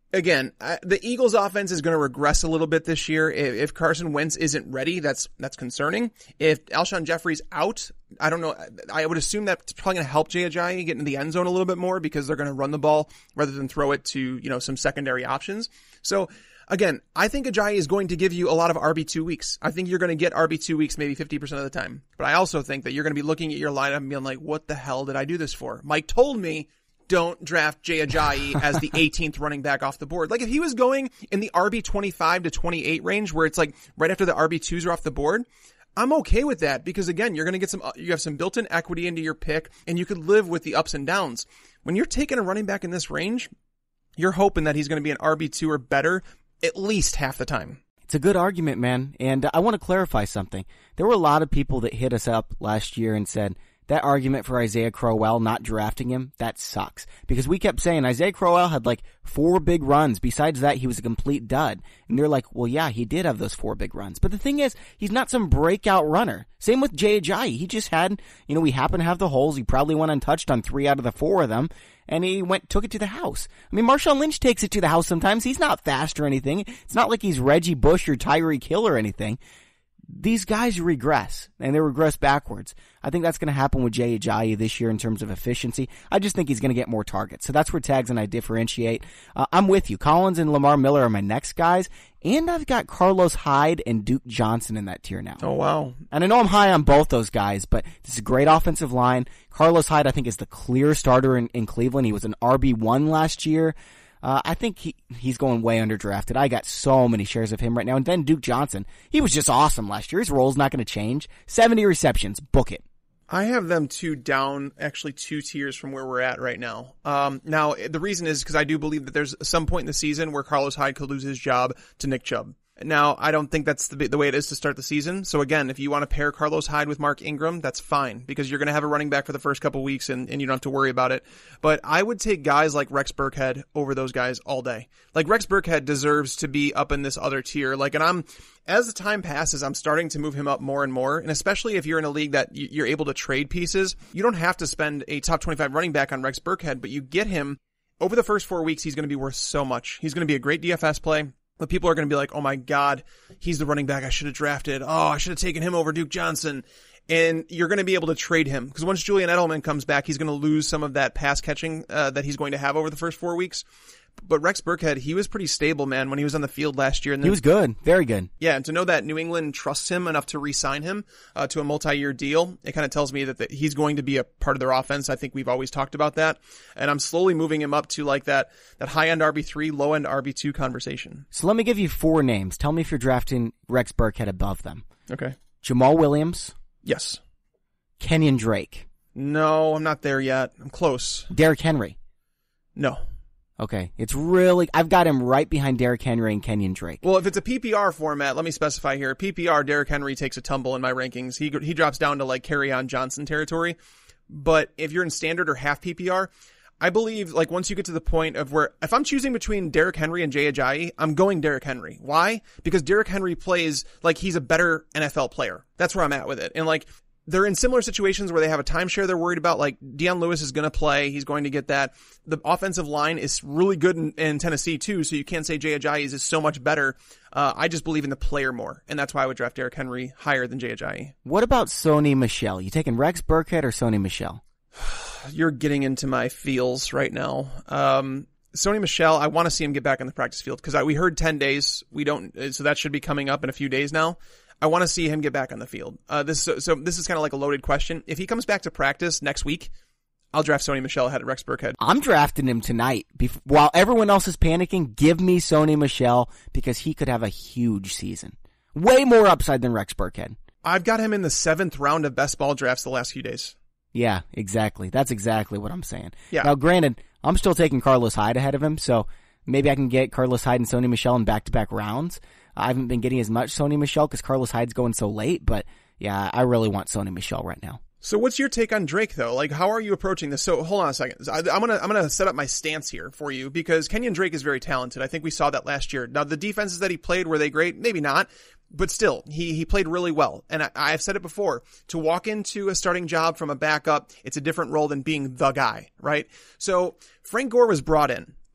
Again, uh, the Eagles offense is going to regress a little bit this year. If, if Carson Wentz isn't ready, that's, that's concerning. If Alshon Jeffrey's out, I don't know. I would assume that's probably going to help Jay Ajayi get into the end zone a little bit more because they're going to run the ball rather than throw it to, you know, some secondary options. So again, I think Ajayi is going to give you a lot of R B two weeks. I think you're going to get R B two weeks maybe fifty percent of the time. But I also think that you're going to be looking at your lineup and being like, what the hell did I do this for? Mike told me, don't draft Jay Ajayi as the eighteenth running back off the board. Like if he was going in the R B twenty-five to twenty-eight range where it's like right after the R B twos are off the board, I'm okay with that because again, you're going to get some, you have some built-in equity into your pick and you could live with the ups and downs. When you're taking a running back in this range, you're hoping that he's going to be an R B two or better at least half the time. It's a good argument, man. And I want to clarify something. There were a lot of people that hit us up last year and said, that argument for Isaiah Crowell not drafting him, that sucks. Because we kept saying Isaiah Crowell had like four big runs. Besides that, he was a complete dud. And they're like, well, yeah, he did have those four big runs. But the thing is, he's not some breakout runner. Same with Jay Ajayi. He just had, you know, we happen to have the holes. He probably went untouched on three out of the four of them. And he went, took it to the house. I mean, Marshawn Lynch takes it to the house sometimes. He's not fast or anything. It's not like he's Reggie Bush or Tyreek Hill or anything. These guys regress, and they regress backwards. I think that's going to happen with Jay Ajayi this year in terms of efficiency. I just think he's going to get more targets. So that's where Tags and I differentiate. Uh, I'm with you. Collins and Lamar Miller are my next guys, and I've got Carlos Hyde and Duke Johnson in that tier now. Oh, wow. And I know I'm high on both those guys, but this is a great offensive line. Carlos Hyde, I think, is the clear starter in, in Cleveland. He was an R B one last year. Uh, I think he, he's going way underdrafted. I got so many shares of him right now. And then Duke Johnson. He was just awesome last year. His role's not going to change. seventy receptions. Book it. I have them two down, actually two tiers from where we're at right now. Um, now, the reason is because I do believe that there's some point in the season where Carlos Hyde could lose his job to Nick Chubb. Now, I don't think that's the, the way it is to start the season. So again, if you want to pair Carlos Hyde with Mark Ingram, that's fine because you're going to have a running back for the first couple weeks and, and you don't have to worry about it. But I would take guys like Rex Burkhead over those guys all day. Like Rex Burkhead deserves to be up in this other tier. Like, and I'm, as the time passes, I'm starting to move him up more and more. And especially if you're in a league that you're able to trade pieces, you don't have to spend a top twenty-five running back on Rex Burkhead, but you get him over the first four weeks. He's going to be worth so much. He's going to be a great D F S play. But people are going to be like, oh my God, he's the running back I should have drafted. Oh, I should have taken him over Duke Johnson. And you're going to be able to trade him because once Julian Edelman comes back, he's going to lose some of that pass catching uh, that he's going to have over the first four weeks. But Rex Burkhead, he was pretty stable, man, when he was on the field last year. And then, he was good. Very good. Yeah, and to know that New England trusts him enough to re-sign him uh, to a multi-year deal, it kind of tells me that the, he's going to be a part of their offense. I think we've always talked about that. And I'm slowly moving him up to like that, that high-end R B three, low-end R B two conversation. So let me give you four names. Tell me if you're drafting Rex Burkhead above them. Okay. Jamal Williams. Yes. Kenyon Drake. No, I'm not there yet. I'm close. Derrick Henry. No. Okay. It's really, I've got him right behind Derrick Henry and Kenyon Drake. Well, if it's a P P R format, let me specify here. P P R, Derrick Henry takes a tumble in my rankings. He he drops down to like Kerryon Johnson territory. But if you're in standard or half P P R, I believe like once you get to the point of where, if I'm choosing between Derrick Henry and Jay Ajayi, I'm going Derrick Henry. Why? Because Derrick Henry plays like he's a better N F L player. That's where I'm at with it. And like, they're in similar situations where they have a timeshare they're worried about. Like Deion Lewis is going to play. He's going to get that. The offensive line is really good in, in Tennessee too. So you can't say Jay Ajayi is so much better. Uh, I just believe in the player more. And that's why I would draft Derrick Henry higher than Jay Ajayi. What about Sony Michel? You taking Rex Burkhead or Sony Michel? You're getting into my feels right now. Um, Sony Michel, I want to see him get back on the practice field because we heard ten days. We don't, so that should be coming up in a few days now. I want to see him get back on the field. Uh, this, so, so this is kind of like a loaded question. If he comes back to practice next week, I'll draft Sony Michel ahead of Rex Burkhead. I'm drafting him tonight. Bef- while everyone else is panicking, give me Sony Michel because he could have a huge season. Way more upside than Rex Burkhead. I've got him in the seventh round of best ball drafts the last few days. Yeah, exactly. That's exactly what I'm saying. Yeah. Now, granted, I'm still taking Carlos Hyde ahead of him, so maybe I can get Carlos Hyde and Sony Michel in back-to-back rounds. I haven't been getting as much Sony Michel because Carlos Hyde's going so late, but yeah, I really want Sony Michel right now. So what's your take on Drake though? Like, how are you approaching this? So hold on a second. I, I'm gonna, I'm gonna set up my stance here for you because Kenyon Drake is very talented. I think we saw that last year. Now the defenses that he played, were they great? Maybe not. But still, he, he played really well. And I, I've said it before, to walk into a starting job from a backup, it's a different role than being the guy, right? So Frank Gore was brought in.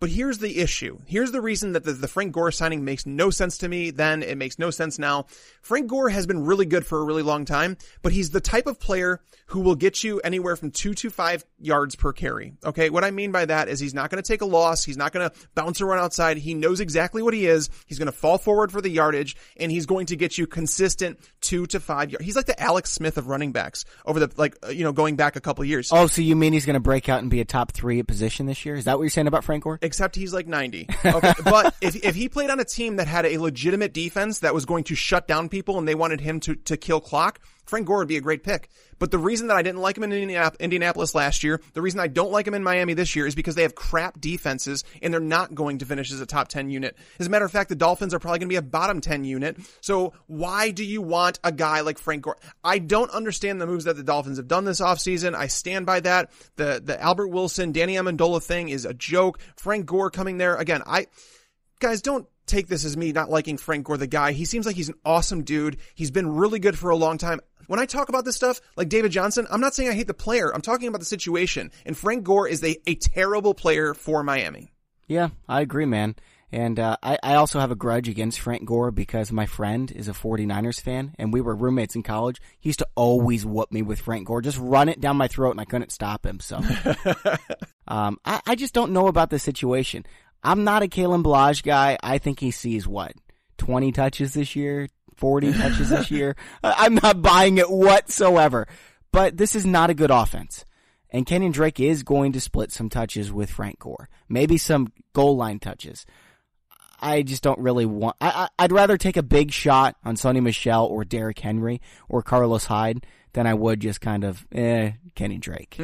But here's the issue. Here's the reason that the, the Frank Gore signing makes no sense to me then. It makes no sense now. Frank Gore has been really good for a really long time, but he's the type of player who will get you anywhere from two to five yards per carry. Okay. What I mean by that is he's not going to take a loss. He's not going to bounce around outside. He knows exactly what he is. He's going to fall forward for the yardage, and he's going to get you consistent two to five yards. He's like the Alex Smith of running backs over the, like, you know, going back a couple of years. Oh, so you mean he's going to break out and be a top three at position this year? Is that what you're saying about Frank Gore? Except he's like ninety. Okay. But if if he played on a team that had a legitimate defense that was going to shut down people and they wanted him to, to kill clock, Frank Gore would be a great pick. But the reason that I didn't like him in Indianapolis last year, the reason I don't like him in Miami this year is because they have crap defenses and they're not going to finish as a top ten unit. As a matter of fact, the Dolphins are probably going to be a bottom ten unit. So why do you want a guy like Frank Gore? I don't understand the moves that the Dolphins have done this offseason. I stand by that. The, the Albert Wilson, Danny Amendola thing is a joke. Frank Gore coming there. Again, I, guys, don't take this as me not liking Frank Gore, the guy. He seems like he's an awesome dude. He's been really good for a long time. When I talk about this stuff, like David Johnson, I'm not saying I hate the player. I'm talking about the situation. And Frank Gore is a, a terrible player for Miami. Yeah, I agree, man. And uh, I, I also have a grudge against Frank Gore because my friend is a 49ers fan, and we were roommates in college. He used to always whoop me with Frank Gore, just run it down my throat, and I couldn't stop him. So um, I, I just don't know about the situation. I'm not a Kalen Ballage guy. I think he sees, what, twenty touches this year? forty touches this year. I'm not buying it whatsoever. But this is not a good offense. And Kenyon Drake is going to split some touches with Frank Gore. Maybe some goal line touches. I just don't really want... I, I, I'd rather take a big shot on Sonny Michel or Derrick Henry or Carlos Hyde than I would just kind of, eh, Kenyon Drake.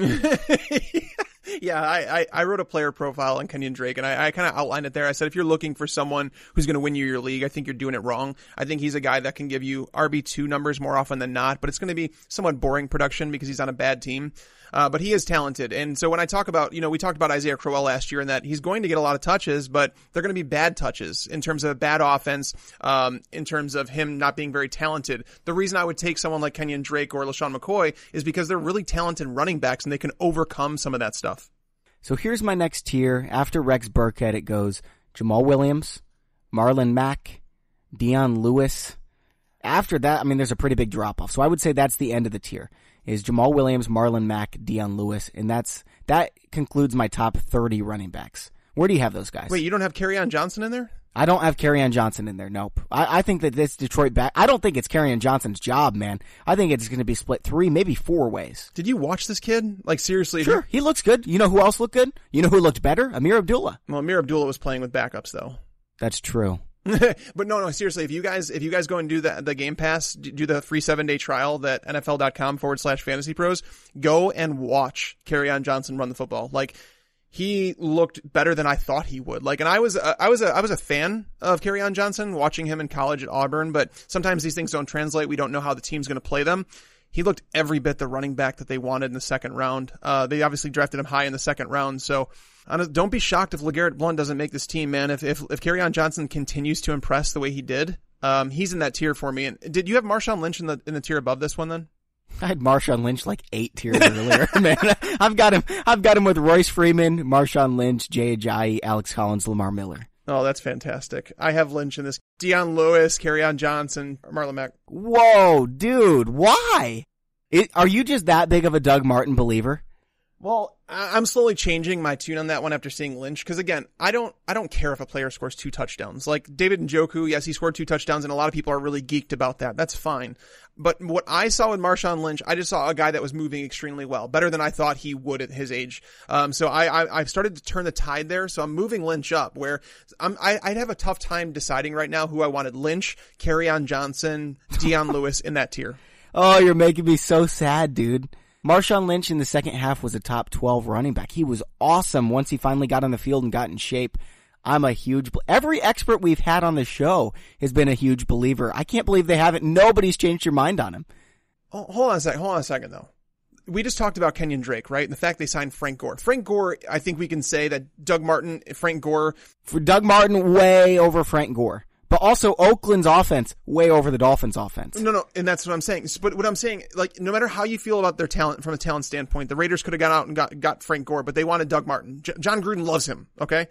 Yeah, I, I, I wrote a player profile on Kenyon Drake, and I, I kind of outlined it there. I said, if you're looking for someone who's going to win you your league, I think you're doing it wrong. I think he's a guy that can give you R B two numbers more often than not, but it's going to be somewhat boring production because he's on a bad team. Uh, but he is talented. And so when I talk about, you know, we talked about Isaiah Crowell last year and that he's going to get a lot of touches, but they're going to be bad touches in terms of bad offense, um, in terms of him not being very talented. The reason I would take someone like Kenyon Drake or LaShawn McCoy is because they're really talented running backs and they can overcome some of that stuff. So here's my next tier. After Rex Burkhead, it goes Jamal Williams, Marlon Mack, Dion Lewis. After that, I mean, there's a pretty big drop-off. So I would say that's the end of the tier, is Jamal Williams, Marlon Mack, Dion Lewis. And that's that concludes my top thirty running backs. Where do you have those guys? Wait, you don't have Kerryon Johnson in there? I don't have Kerryon Johnson in there, nope. I, I think that this Detroit back, I don't think it's Kerryon Johnson's job, man. I think it's going to be split three, maybe four ways. Did you watch this kid? Like, seriously? Sure, he looks good. You know who else looked good? You know who looked better? Amir Abdullah. Well, Amir Abdullah was playing with backups, though. That's true. But no, no, seriously, if you guys, if you guys go and do the, the Game Pass, do the free seven day trial that N F L dot com forward slash fantasy pros, go and watch Kerryon Johnson run the football. Like, he looked better than I thought he would. Like, and I was, uh, I was a, I was a fan of Kerryon Johnson watching him in college at Auburn, but sometimes these things don't translate. We don't know how the team's going to play them. He looked every bit the running back that they wanted in the second round. Uh, they obviously drafted him high in the second round. So don't be shocked if LeGarrette Blount doesn't make this team, man. If, if, if Kerryon Johnson continues to impress the way he did, um, he's in that tier for me. And did you have Marshawn Lynch in the, in the tier above this one then? I had Marshawn Lynch like eight tiers earlier, man. I've got him, I've got him with Royce Freeman, Marshawn Lynch, Jay Ajayi, Alex Collins, Lamar Miller. Oh, that's fantastic. I have Lynch in this. Dion Lewis, Kerryon Johnson, Marlon Mack. Whoa, dude, why? It, are you just that big of a Doug Martin believer? Well, I'm slowly changing my tune on that one after seeing Lynch. Cause again, I don't, I don't care if a player scores two touchdowns. Like David Njoku, yes, he scored two touchdowns and a lot of people are really geeked about that. That's fine. But what I saw with Marshawn Lynch, I just saw a guy that was moving extremely well, better than I thought he would at his age. Um, so I, I, I've started to turn the tide there. So I'm moving Lynch up where I'm, I, I'd have a tough time deciding right now who I wanted. Lynch, Kerryon Johnson, Dion Lewis in that tier. Oh, you're making me so sad, dude. Marshawn Lynch in the second half was a top twelve running back. He was awesome once he finally got on the field and got in shape. I'm a huge, every expert we've had on the show has been a huge believer. I can't believe they haven't, nobody's changed your mind on him. Oh, hold on a second, hold on a second though. We just talked about Kenyon Drake, right? And the fact they signed Frank Gore. Frank Gore, I think we can say that Doug Martin, Frank Gore. For Doug Martin, way over Frank Gore. But also Oakland's offense, way over the Dolphins' offense. No, no, and that's what I'm saying. But what I'm saying, like, no matter how you feel about their talent from a talent standpoint, the Raiders could have gone out and got, got Frank Gore, but they wanted Doug Martin. J- John Gruden loves him, okay?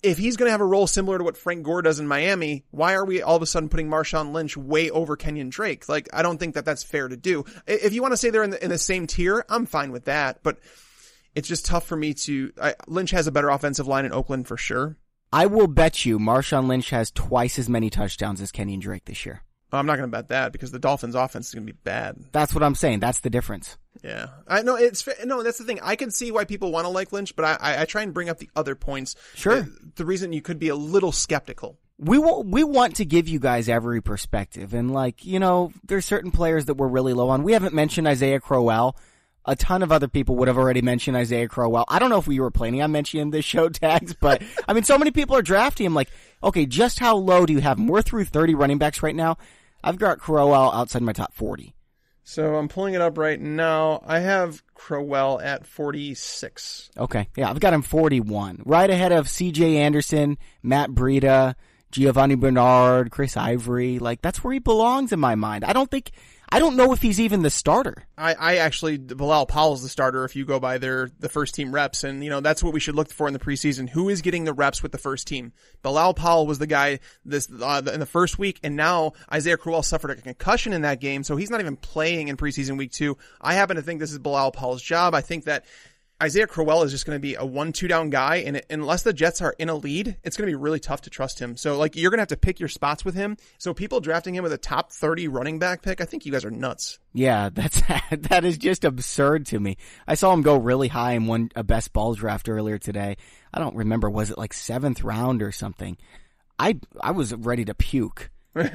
if he's going to have a role similar to what Frank Gore does in Miami, why are we all of a sudden putting Marshawn Lynch way over Kenyon Drake? Like, I don't think that that's fair to do. If you want to say they're in the, in the same tier, I'm fine with that, but it's just tough for me to, I, Lynch has a better offensive line in Oakland for sure. I will bet you Marshawn Lynch has twice as many touchdowns as Kenyon Drake this year. I'm not going to bet that because the Dolphins offense is going to be bad. That's what I'm saying. That's the difference. Yeah. I know it's, no, that's the thing. I can see why people want to like Lynch, but I, I, I try and bring up the other points. Sure. The, the reason you could be a little skeptical. We will, we want to give you guys every perspective. And like, you know, there's certain players that we're really low on. We haven't mentioned Isaiah Crowell. A ton of other people would have already mentioned Isaiah Crowell. I don't know if we were planning on mentioning this show tags, but I mean, so many people are drafting him. Like, okay, just how low do you have him? We're through thirty running backs right now. I've got Crowell outside my top forty. So I'm pulling it up right now. I have Crowell at forty-six. Okay. Yeah, I've got him forty-one. Right ahead of C J Anderson, Matt Breida, Giovanni Bernard, Chris Ivory. Like, that's where he belongs in my mind. I don't think, I don't know if he's even the starter. I, I actually, Bilal Powell's the starter if you go by their, the first team reps. And, you know, that's what we should look for in the preseason. Who is getting the reps with the first team? Bilal Powell was the guy this, uh, in the first week. And now Isaiah Crowell suffered a concussion in that game. So he's not even playing in preseason week two. I happen to think this is Bilal Powell's job. I think that Isaiah Crowell is just going to be a one, two down guy. And it, unless the Jets are in a lead, it's going to be really tough to trust him. So like, you're going to have to pick your spots with him. So people drafting him with a top thirty running back pick, I think you guys are nuts. Yeah, that's, that is just absurd to me. I saw him go really high in one, a best ball draft earlier today. I don't remember. Was it like seventh round or something? I, I was ready to puke.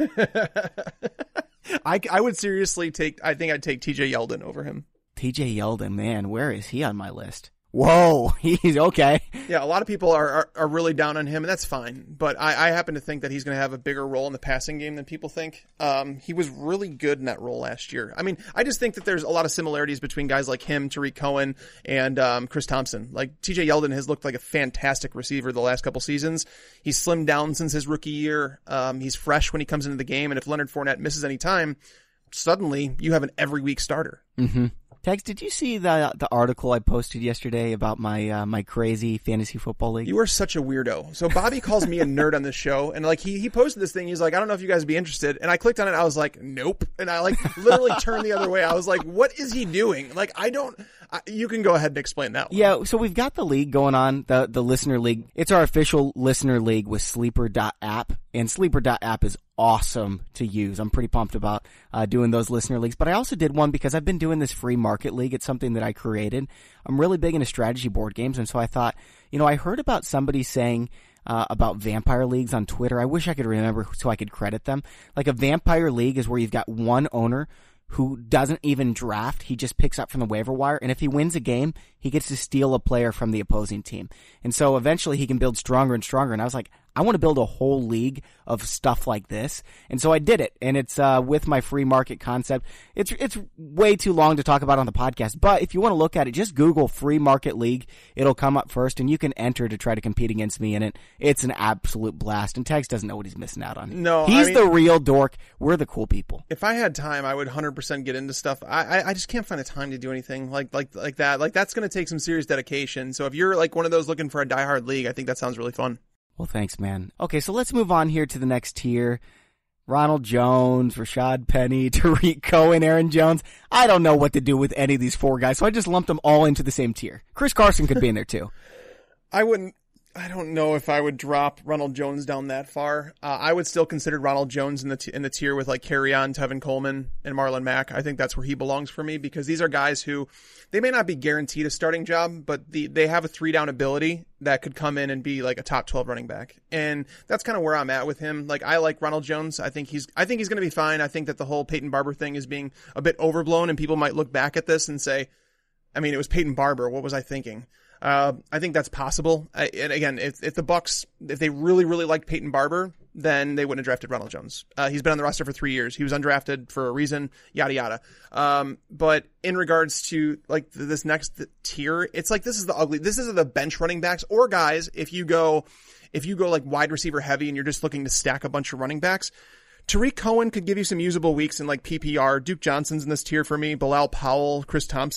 I, I would seriously take, I think I'd take T J Yeldon over him. T J Yeldon, man, where is he on my list? Whoa, he's okay. Yeah, a lot of people are, are, are really down on him, and that's fine. But I, I happen to think that he's going to have a bigger role in the passing game than people think. Um, he was really good in that role last year. I mean, I just think that there's a lot of similarities between guys like him, Tariq Cohen, and um, Chris Thompson. Like, T J Yeldon has looked like a fantastic receiver the last couple seasons. He's slimmed down since his rookie year. Um, he's fresh when he comes into the game, and if Leonard Fournette misses any time, suddenly you have an every week starter. Mm-hmm. Tex, did you see the the article I posted yesterday about my uh, my crazy fantasy football league? You are such a weirdo. So Bobby calls me a nerd on this show, and like he he posted this thing. He's like, I don't know if you guys would be interested, and I clicked on it. I was like, nope, and I like literally turned the other way. I was like, what is he doing? Like, I don't. I, you can go ahead and explain that one. Yeah, so we've got the league going on, the the listener league. It's our official listener league with Sleeper dot app, and Sleeper dot app is awesome to use. I'm pretty pumped about uh doing those listener leagues, but I also did one because I've been doing this free market league. It's something that I created. I'm really big into strategy board games, and so I thought, you know, I heard about somebody saying uh about vampire leagues on Twitter. I wish I could remember so I could credit them. Like, a vampire league is where you've got one owner who doesn't even draft. He just picks up from the waiver wire, and if he wins a game, he gets to steal a player from the opposing team. And so eventually he can build stronger and stronger. And I was like, I want to build a whole league of stuff like this. And so I did it. And it's uh with my free market concept. It's it's way too long to talk about on the podcast, but if you want to look at it, just Google free market league. It'll come up first, and you can enter to try to compete against me in it. It's an absolute blast. And Tex doesn't know what he's missing out on. No, he's I mean, the real dork. We're the cool people. If I had time, I would one hundred percent get into stuff. I, I I just can't find the time to do anything like like like that. Like, that's going to take some serious dedication. So if you're like one of those looking for a diehard league, I think that sounds really fun. Well, thanks, man. Okay, so let's move on here to the next tier. Ronald Jones, Rashad Penny, Tariq Cohen, Aaron Jones. I don't know what to do with any of these four guys, so I just lumped them all into the same tier. Chris Carson could be in there too. I wouldn't. I don't know if I would drop Ronald Jones down that far. Uh, I would still consider Ronald Jones in the t- in the tier with like Kerryon, Tevin Coleman, and Marlon Mack. I think that's where he belongs for me, because these are guys who, they may not be guaranteed a starting job, but the, they have a three down ability that could come in and be like a top twelve running back. And that's kind of where I'm at with him. Like, I like Ronald Jones. I think he's, I think he's going to be fine. I think that the whole Peyton Barber thing is being a bit overblown, and people might look back at this and say, I mean, it was Peyton Barber. What was I thinking? Uh, I think that's possible. I, and again, if, if the Bucs, if they really, really liked Peyton Barber, then they wouldn't have drafted Ronald Jones. Uh, he's been on the roster for three years. He was undrafted for a reason, yada, yada. Um, but in regards to like this next tier, it's like, this is the ugly, this is the bench running backs, or guys, if you go, if you go like wide receiver heavy and you're just looking to stack a bunch of running backs, Tariq Cohen could give you some usable weeks in like P P R. Duke Johnson's in this tier for me. Bilal Powell, Chris Thompson.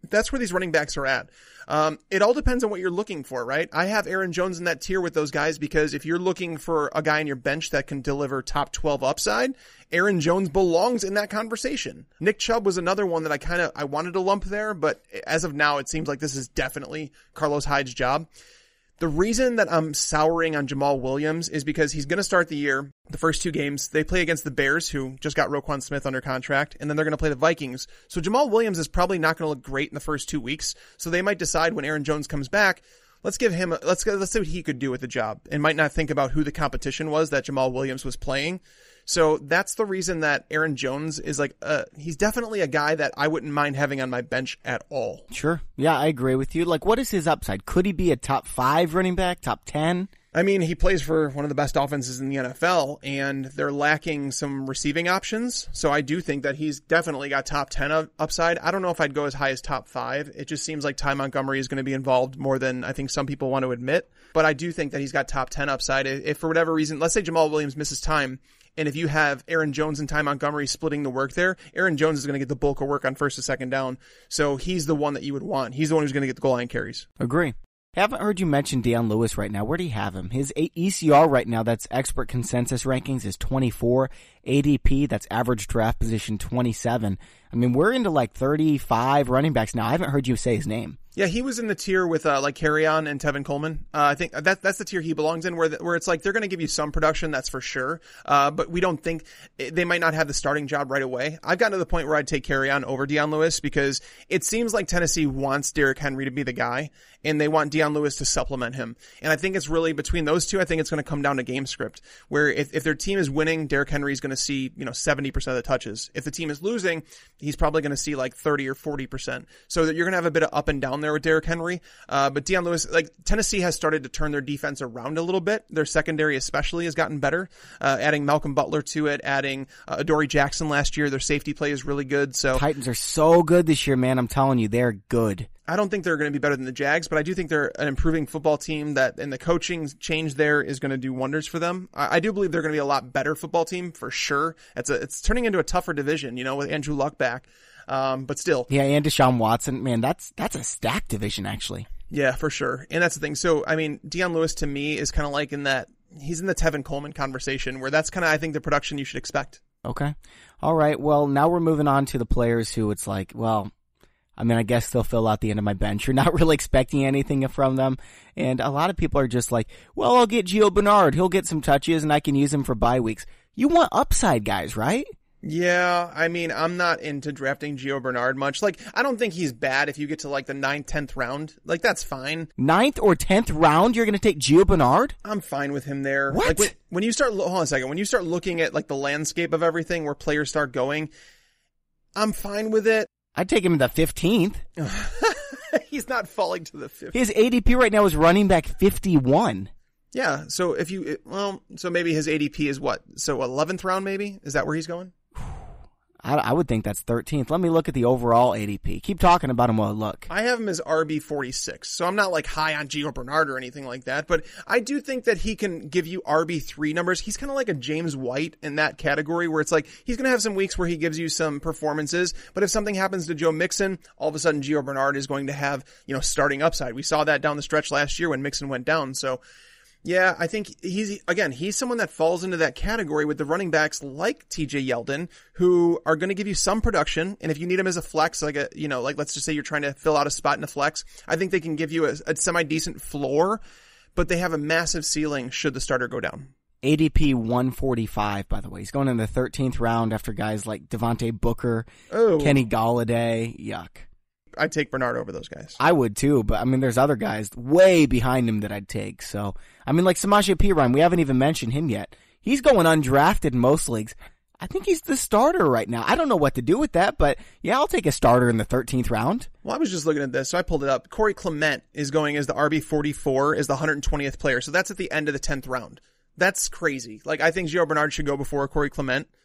That's where these running backs are at. Um, it all depends on what you're looking for, right? I have Aaron Jones in that tier with those guys because if you're looking for a guy on your bench that can deliver top twelve upside, Aaron Jones belongs in that conversation. Nick Chubb was another one that I kind of, I wanted to lump there, but as of now, it seems like this is definitely Carlos Hyde's job. The reason that I'm souring on Jamal Williams is because he's going to start the year, the first two games. They play against the Bears, who just got Roquan Smith under contract, and then they're going to play the Vikings. So Jamal Williams is probably not going to look great in the first two weeks. So they might decide when Aaron Jones comes back, let's give him, a, let's let's see what he could do with the job, and might not think about who the competition was that Jamal Williams was playing. So that's the reason that Aaron Jones is like, uh, he's definitely a guy that I wouldn't mind having on my bench at all. Sure. Yeah, I agree with you. Like, what is his upside? Could he be a top five running back, top ten? I mean, he plays for one of the best offenses in the N F L, and they're lacking some receiving options. So I do think that he's definitely got top ten upside. I don't know if I'd go as high as top five. It just seems like Ty Montgomery is going to be involved more than I think some people want to admit. But I do think that he's got top ten upside. If for whatever reason, let's say Jamal Williams misses time, and if you have Aaron Jones and Ty Montgomery splitting the work there, Aaron Jones is going to get the bulk of work on first and second down. So he's the one that you would want. He's the one who's going to get the goal line carries. Agree. I haven't heard you mention Dion Lewis right now. Where do you have him? His E C R right now, that's expert consensus rankings, is twenty-four. A D P, that's average draft position, twenty-seven. I mean, we're into like thirty-five running backs now. I haven't heard you say his name. Yeah, he was in the tier with uh, like Carrion and Tevin Coleman. Uh, I think that that's the tier he belongs in, where the, where it's like they're going to give you some production, that's for sure. Uh, but we don't think they might not have the starting job right away. I've gotten to the point where I'd take Carrion over Dion Lewis because it seems like Tennessee wants Derrick Henry to be the guy, and they want Dion Lewis to supplement him. And I think it's really between those two. I think it's going to come down to game script, where if if their team is winning, Derrick Henry is going to see you know seventy percent of the touches. If the team is losing, he's probably going to see like thirty or forty percent. So that you're going to have a bit of up and down there with Derrick Henry. Uh, but Dion Lewis, like Tennessee has started to turn their defense around a little bit. Their secondary especially has gotten better. Uh, adding Malcolm Butler to it, adding uh, Adoree Jackson last year. Their safety play is really good. So Titans are so good this year, man. I'm telling you, they're good. I don't think they're going to be better than the Jags, but I do think they're an improving football team that, and the coaching change there is going to do wonders for them. I, I do believe they're going to be a lot better football team for sure. It's a, it's turning into a tougher division, you know, with Andrew Luck back. Um, but still. Yeah, and Deshaun Watson, man, that's, that's a stacked division actually. Yeah, for sure. And that's the thing. So, I mean, Dion Lewis to me is kind of like in that, he's in the Tevin Coleman conversation where that's kind of, I think, the production you should expect. Okay. All right. Well, now we're moving on to the players who it's like, well, I mean, I guess they'll fill out the end of my bench. You're not really expecting anything from them. And a lot of people are just like, well, I'll get Gio Bernard. He'll get some touches and I can use him for bye weeks. You want upside guys, right? Yeah, I mean, I'm not into drafting Gio Bernard much. Like, I don't think he's bad if you get to like the ninth, tenth round. Like, that's fine. Ninth or tenth round, you're going to take Gio Bernard? I'm fine with him there. What? Like, when, when you start, hold on a second. When you start looking at like the landscape of everything where players start going, I'm fine with it. I'd take him in the fifteenth. He's not falling to the fifteenth. His A D P right now is running back fifty-one. Yeah, so if you, well, so maybe his A D P is what? So eleventh round maybe? Is that where he's going? I, I would think that's thirteenth. Let me look at the overall A D P. Keep talking about him while I look. I have him as R B forty-six, so I'm not like high on Gio Bernard or anything like that, but I do think that he can give you R B three numbers. He's kind of like a James White in that category where it's like he's going to have some weeks where he gives you some performances, but if something happens to Joe Mixon, all of a sudden Gio Bernard is going to have, you know, starting upside. We saw that down the stretch last year when Mixon went down, so yeah, I think he's, again, he's someone that falls into that category with the running backs like T J Yeldon, who are going to give you some production. And if you need him as a flex, like a, you know, like let's just say you're trying to fill out a spot in a flex, I think they can give you a, a semi-decent floor, but they have a massive ceiling should the starter go down. A D P one forty-five, by the way. He's going in the thirteenth round after guys like Devontae Booker, oh. Kenny Golladay. Yuck. I'd take Bernard over those guys. I would too, but I mean, there's other guys way behind him that I'd take. So, I mean, like Samaje Perine, we haven't even mentioned him yet. He's going undrafted in most leagues. I think he's the starter right now. I don't know what to do with that, but yeah, I'll take a starter in the thirteenth round. Well, I was just looking at this, so I pulled it up. Corey Clement is going as the R B forty-four, as the one hundred twentieth player. So that's at the end of the tenth round. That's crazy. Like, I think Gio Bernard should go before Corey Clement.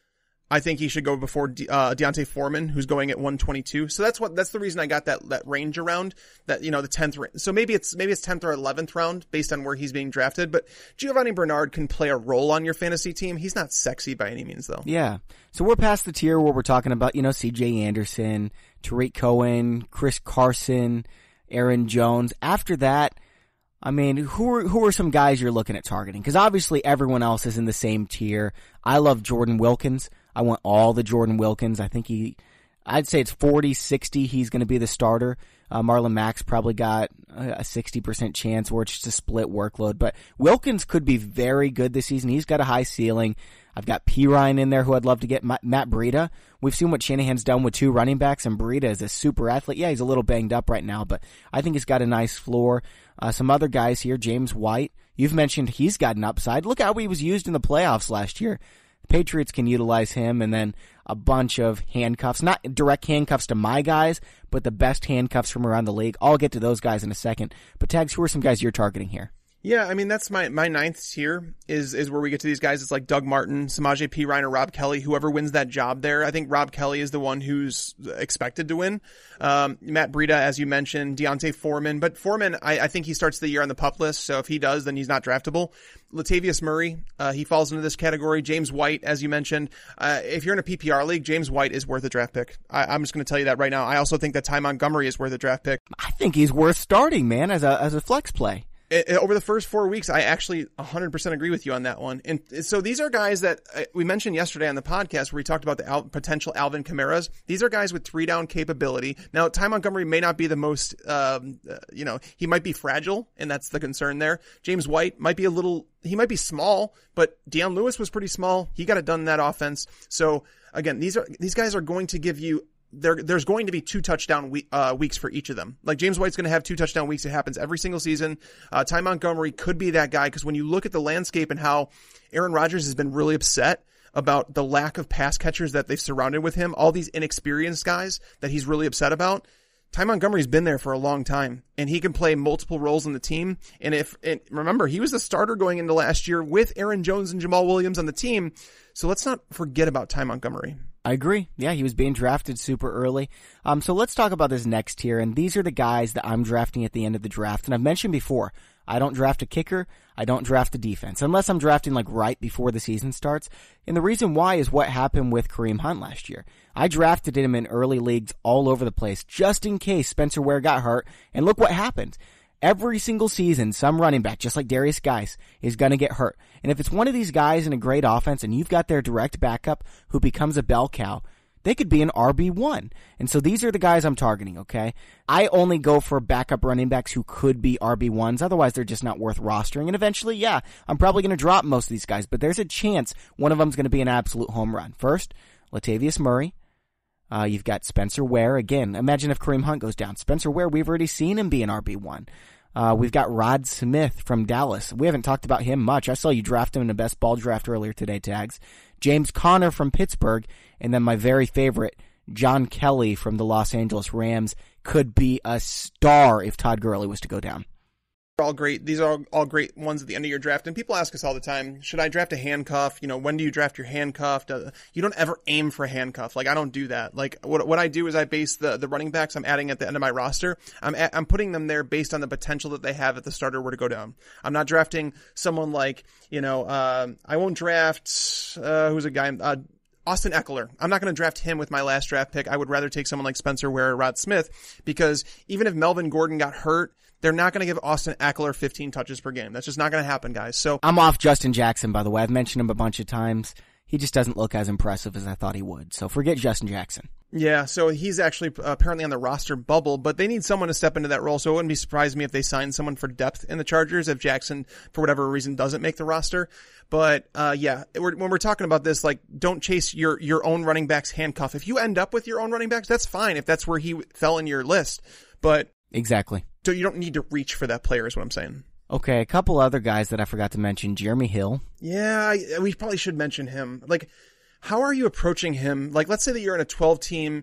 I think he should go before De- uh, Deontay Foreman, who's going at one twenty-two. So that's what, that's the reason I got that, that range around that, you know, the tenth. Ra- so maybe it's, maybe it's tenth or eleventh round based on where he's being drafted. But Giovanni Bernard can play a role on your fantasy team. He's not sexy by any means, though. Yeah. So we're past the tier where we're talking about, you know, C J Anderson, Tariq Cohen, Chris Carson, Aaron Jones. After that, I mean, who are, who are some guys you're looking at targeting? Because obviously everyone else is in the same tier. I love Jordan Wilkins. I want all the Jordan Wilkins. I think he, I'd say it's forty sixty he's going to be the starter. Uh, Marlon Mack's probably got a sixty percent chance where it's just a split workload. But Wilkins could be very good this season. He's got a high ceiling. I've got P. Ryan in there who I'd love to get. Matt Breida. We've seen what Shanahan's done with two running backs, and Breida is a super athlete. Yeah, he's a little banged up right now, but I think he's got a nice floor. Uh, some other guys here, James White. You've mentioned he's got an upside. Look how he was used in the playoffs last year. The Patriots can utilize him, and then a bunch of handcuffs. Not direct handcuffs to my guys, but the best handcuffs from around the league. I'll get to those guys in a second. But Tags, who are some guys you're targeting here? Yeah, I mean, that's my, my ninth tier is, is where we get to these guys. It's like Doug Martin, Samaje P. Ryan, or Rob Kelly, whoever wins that job there. I think Rob Kelly is the one who's expected to win. Um, Matt Breida, as you mentioned, Deontay Foreman, but Foreman, I, I think he starts the year on the PUP list. So if he does, then he's not draftable. Latavius Murray, uh, he falls into this category. James White, as you mentioned, uh, if you're in a P P R league, James White is worth a draft pick. I, I'm just going to tell you that right now. I also think that Ty Montgomery is worth a draft pick. I think he's worth starting, man, as a, as a flex play. Over the first four weeks, I actually one hundred percent agree with you on that one. And so these are guys that we mentioned yesterday on the podcast where we talked about the Al- potential Alvin Kamara's. These are guys with three down capability. Now, Ty Montgomery may not be the most, um, uh, you know, he might be fragile, and that's the concern there. James White might be a little, he might be small, but Deion Lewis was pretty small. He got it done in that offense. So again, these are, these guys are going to give you There, there's going to be two touchdown we, uh, weeks for each of them. Like James White's going to have two touchdown weeks. It happens every single season. Uh, Ty Montgomery could be that guy because when you look at the landscape and how Aaron Rodgers has been really upset about the lack of pass catchers that they've surrounded with him, all these inexperienced guys that he's really upset about. Ty Montgomery's been there for a long time, and he can play multiple roles in the team. And if, and remember, he was the starter going into last year with Aaron Jones and Jamal Williams on the team. So let's not forget about Ty Montgomery. I agree. Yeah, he was being drafted super early. Um, so let's talk about this next tier, and these are the guys that I'm drafting at the end of the draft. And I've mentioned before, I don't draft a kicker. I don't draft a defense unless I'm drafting like right before the season starts. And the reason why is what happened with Kareem Hunt last year. I drafted him in early leagues all over the place just in case Spencer Ware got hurt. And look what happened. Every single season, some running back, just like Darius Geis, is going to get hurt. And if it's one of these guys in a great offense and you've got their direct backup who becomes a bell cow, they could be an R B one. And so these are the guys I'm targeting, okay? I only go for backup running backs who could be R B ones. Otherwise, they're just not worth rostering. And eventually, yeah, I'm probably going to drop most of these guys, but there's a chance one of them's going to be an absolute home run. First, Latavius Murray. Uh, you've got Spencer Ware. Again, imagine if Kareem Hunt goes down. Spencer Ware, we've already seen him be an R B one. Uh, we've got Rod Smith from Dallas. We haven't talked about him much. I saw you draft him in the best ball draft earlier today, Tags. James Conner from Pittsburgh. And then my very favorite, John Kelly from the Los Angeles Rams, could be a star if Todd Gurley was to go down. All great. These are all, all great ones at the end of your draft. And people ask us all the time, should I draft a handcuff? You know, when do you draft your handcuff? You don't ever aim for a handcuff. Like, I don't do that. Like, what what I do is I base the, the running backs I'm adding at the end of my roster. I'm at, I'm putting them there based on the potential that they have if the starter were to go down. I'm not drafting someone like, you know, uh, I won't draft, uh, who's a guy, uh, Austin Eckler. I'm not going to draft him with my last draft pick. I would rather take someone like Spencer Ware or Rod Smith because even if Melvin Gordon got hurt, they're not going to give Austin Eckler fifteen touches per game. That's just not going to happen, guys. So I'm off Justin Jackson, by the way. I've mentioned him a bunch of times. He just doesn't look as impressive as I thought he would. So forget Justin Jackson. Yeah, so he's actually apparently on the roster bubble, but they need someone to step into that role. So it wouldn't be surprised me if they signed someone for depth in the Chargers if Jackson, for whatever reason, doesn't make the roster. But uh yeah, we're, when we're talking about this, like, don't chase your your own running back's handcuff. If you end up with your own running backs, that's fine if that's where he fell in your list. But exactly. So you don't need to reach for that player is what I'm saying. Okay, a couple other guys that I forgot to mention. Jeremy Hill. Yeah, I, we probably should mention him. Like, how are you approaching him? Like, let's say that you're in a twelve-team,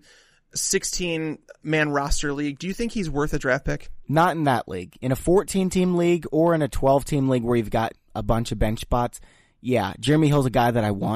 sixteen-man roster league. Do you think he's worth a draft pick? Not in that league. In a fourteen-team league or in a twelve-team league where you've got a bunch of bench spots, yeah, Jeremy Hill's a guy that I want.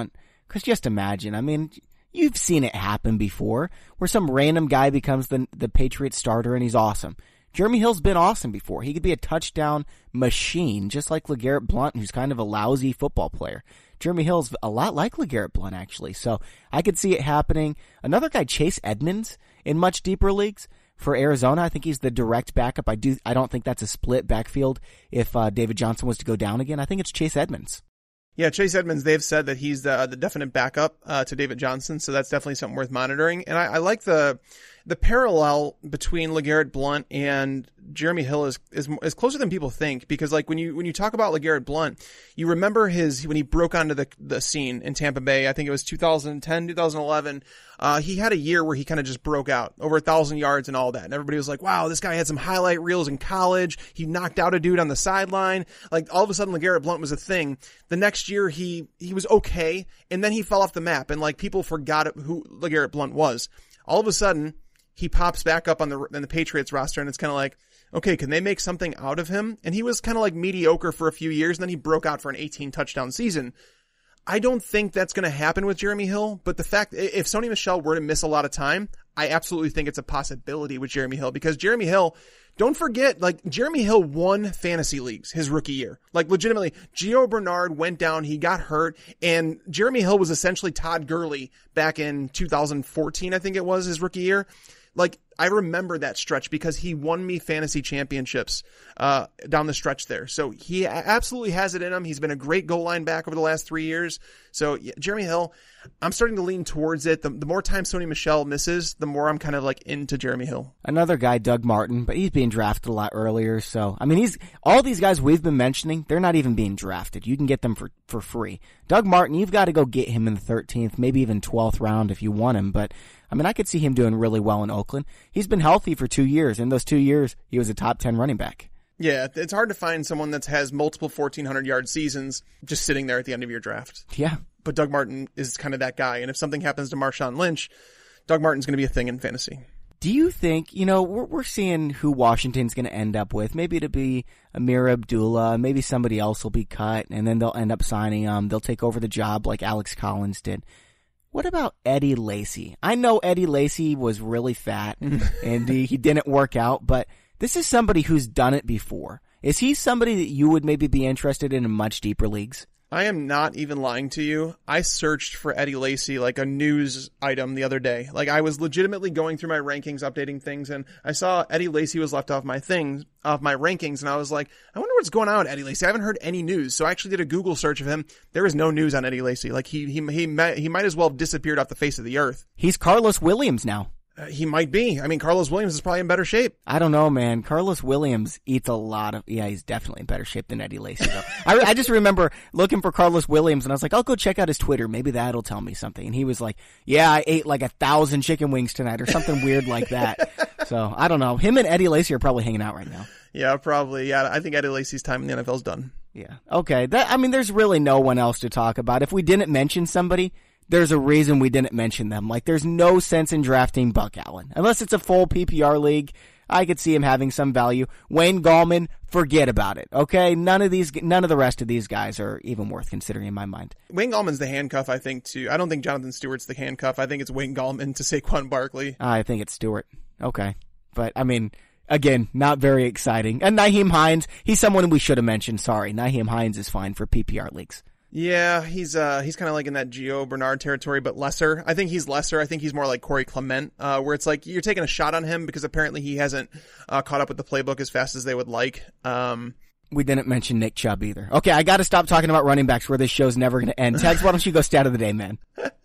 Because just imagine, I mean, you've seen it happen before, where some random guy becomes the the Patriots starter and he's awesome. Jeremy Hill's been awesome before. He could be a touchdown machine, just like LeGarrette Blount, who's kind of a lousy football player. Jeremy Hill's a lot like LeGarrette Blount, actually. So I could see it happening. Another guy, Chase Edmonds, in much deeper leagues for Arizona. I think he's the direct backup. I do. I don't think that's a split backfield if uh, David Johnson was to go down again. I think it's Chase Edmonds. Yeah, Chase Edmonds, they've said that he's the, the definite backup uh, to David Johnson, so that's definitely something worth monitoring. And I, I like the the parallel between LeGarrette Blount and Jeremy Hill is, is is closer than people think, because like when you when you talk about LeGarrette Blount, you remember his when he broke onto the the scene in Tampa Bay. I think it was two thousand ten, two thousand eleven. Uh, he had a year where he kind of just broke out, over a thousand yards and all that. And everybody was like, wow, this guy had some highlight reels in college. He knocked out a dude on the sideline. Like all of a sudden LeGarrette Blount was a thing. The next year he, he was okay. And then he fell off the map and like people forgot who LeGarrette Blount was. All of a sudden he pops back up on the, on the Patriots roster and it's kind of like, okay, can they make something out of him? And he was kind of like mediocre for a few years and then he broke out for an eighteen touchdown season. I don't think that's going to happen with Jeremy Hill, but the fact, if Sony Michel were to miss a lot of time, I absolutely think it's a possibility with Jeremy Hill, because Jeremy Hill, don't forget, like, Jeremy Hill won fantasy leagues his rookie year. Like, legitimately, Gio Bernard went down, he got hurt, and Jeremy Hill was essentially Todd Gurley back in two thousand fourteen, I think it was, his rookie year. Like, I remember that stretch because he won me fantasy championships uh down the stretch there. So he absolutely has it in him. He's been a great goal line back over the last three years. So yeah, Jeremy Hill, I'm starting to lean towards it. The, the more time Sony Michel misses, the more I'm kind of like into Jeremy Hill. Another guy, Doug Martin, but he's being drafted a lot earlier. So, I mean, he's all these guys we've been mentioning, they're not even being drafted. You can get them for, for free. Doug Martin, you've got to go get him in the thirteenth, maybe even twelfth round if you want him. But, I mean, I could see him doing really well in Oakland. He's been healthy for two years. In those two years, he was a top ten running back. Yeah, it's hard to find someone that has multiple fourteen hundred yard seasons just sitting there at the end of your draft. Yeah. But Doug Martin is kind of that guy. And if something happens to Marshawn Lynch, Doug Martin's going to be a thing in fantasy. Do you think, you know, we're, we're seeing who Washington's going to end up with. Maybe it'll be Amir Abdullah. Maybe somebody else will be cut, and then they'll end up signing um They'll take over the job like Alex Collins did. What about Eddie Lacy? I know Eddie Lacy was really fat, and he, he didn't work out, but this is somebody who's done it before. Is he somebody that you would maybe be interested in in much deeper leagues? I am not even lying to you. I searched for Eddie Lacy like a news item the other day. Like I was legitimately going through my rankings, updating things, and I saw Eddie Lacy was left off my things, off my rankings, and I was like, I wonder what's going on with Eddie Lacy. I haven't heard any news. So I actually did a Google search of him. There is no news on Eddie Lacy. Like he he he might, he might as well have disappeared off the face of the earth. He's Carlos Williams now. Uh, he might be. I mean, Carlos Williams is probably in better shape. I don't know, man. Carlos Williams eats a lot of... Yeah, he's definitely in better shape than Eddie Lacy, though. I, I just remember looking for Carlos Williams, and I was like, I'll go check out his Twitter. Maybe that'll tell me something. And he was like, yeah, I ate like a thousand chicken wings tonight, or something weird like that. So, I don't know. Him and Eddie Lacy are probably hanging out right now. Yeah, probably. Yeah, I think Eddie Lacy's time in the N F L is done. Yeah. Okay. That, I mean, there's really no one else to talk about. If we didn't mention somebody... There's a reason we didn't mention them. Like, there's no sense in drafting Buck Allen. Unless it's a full P P R league, I could see him having some value. Wayne Gallman, forget about it, okay? None of these, none of the rest of these guys are even worth considering in my mind. Wayne Gallman's the handcuff, I think, too. I don't think Jonathan Stewart's the handcuff. I think it's Wayne Gallman to Saquon Barkley. I think it's Stewart. Okay. But, I mean, again, not very exciting. And Nyheim Hines, he's someone we should have mentioned. Sorry, Nyheim Hines is fine for P P R leagues. Yeah, he's uh he's kind of like in that Gio Bernard territory, but lesser. I think he's lesser. I think he's more like Corey Clement, uh, where it's like you're taking a shot on him because apparently he hasn't uh, caught up with the playbook as fast as they would like. Um, we didn't mention Nick Chubb either. Okay, I got to stop talking about running backs where this show's never going to end. Tex, why don't you go stat of the day, man?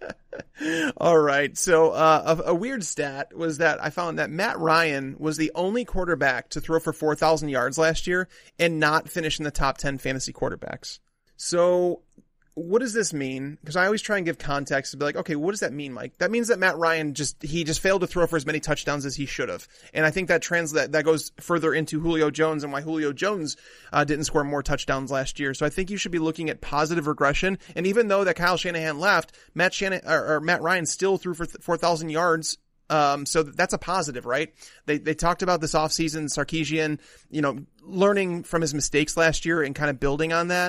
All right. So uh, a, a weird stat was that I found that Matt Ryan was the only quarterback to throw for four thousand yards last year and not finish in the top ten fantasy quarterbacks. So what does this mean? Because I always try and give context to be like, okay, what does that mean, Mike? That means that Matt Ryan just, he just failed to throw for as many touchdowns as he should have. And I think that trans, that, that goes further into Julio Jones and why Julio Jones uh, didn't score more touchdowns last year. So I think you should be looking at positive regression. And even though that Kyle Shanahan left, Matt Shanahan, or, or Matt Ryan still threw for four thousand yards. Um, so that's a positive, right? They, they talked about this offseason, Sarkisian, you know, learning from his mistakes last year and kind of building on that.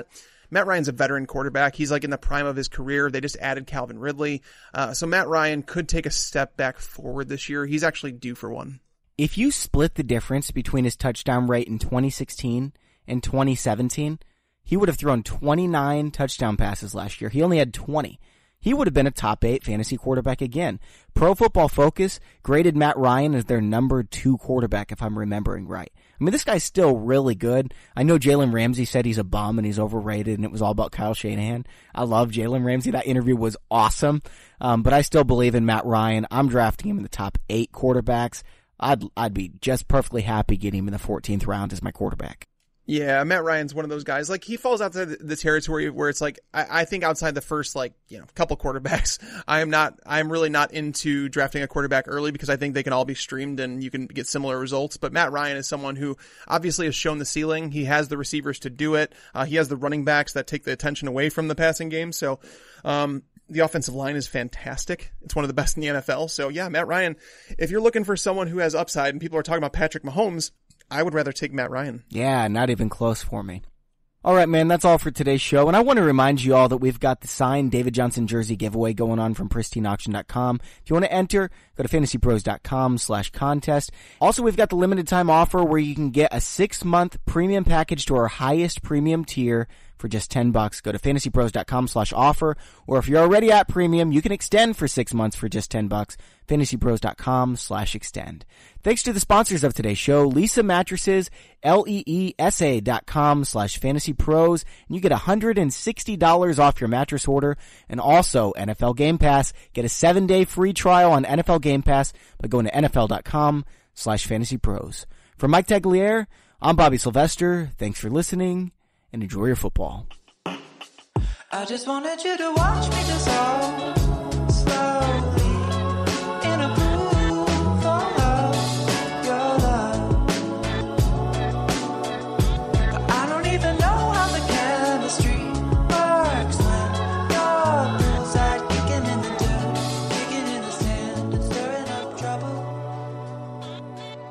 Matt Ryan's a veteran quarterback. He's like in the prime of his career. They just added Calvin Ridley. Uh, so Matt Ryan could take a step back forward this year. He's actually due for one. If you split the difference between his touchdown rate in twenty sixteen and twenty seventeen, he would have thrown twenty-nine touchdown passes last year. He only had twenty. He would have been a top eight fantasy quarterback again. Pro Football Focus graded Matt Ryan as their number two quarterback, if I'm remembering right. I mean, this guy's still really good. I know Jalen Ramsey said he's a bum and he's overrated and it was all about Kyle Shanahan. I love Jalen Ramsey. That interview was awesome. Um, but I still believe in Matt Ryan. I'm drafting him in the top eight quarterbacks. I'd, I'd be just perfectly happy getting him in the fourteenth round as my quarterback. Yeah, Matt Ryan's one of those guys. Like, he falls outside the territory where it's like, I, I think outside the first, like, you know, couple quarterbacks, I am not, I'm really not into drafting a quarterback early because I think they can all be streamed and you can get similar results. But Matt Ryan is someone who obviously has shown the ceiling. He has the receivers to do it. Uh, he has the running backs that take the attention away from the passing game. So, um, the offensive line is fantastic. It's one of the best in the N F L. So yeah, Matt Ryan, if you're looking for someone who has upside and people are talking about Patrick Mahomes, I would rather take Matt Ryan. Yeah, not even close for me. All right, man, that's all for today's show. And I want to remind you all that we've got the signed David Johnson jersey giveaway going on from pristine auction dot com. If you want to enter, go to fantasy pros dot com slash contest. Also, we've got the limited time offer where you can get a six-month premium package to our highest premium tier for just ten bucks. Go to fantasy pros dot com slash offer. Or if you're already at premium, you can extend for six months for just ten bucks. fantasy pros dot com slash extend. Thanks to the sponsors of today's show, Leesa Mattresses, L E E S A dot com slash fantasy pros, and you get one hundred sixty dollars off your mattress order. And also N F L Game Pass. Get a seven day free trial on N F L Game Pass by going to N F L dot com slash fantasy pros. For Mike Tagliere, I'm Bobby Sylvester. Thanks for listening and enjoy your football. I just wanted you to watch me dissolve slowly in a pool of your love. I don't even know how the chemistry works when your poolside kicking in the dirt, kicking in the sand and stirring up trouble.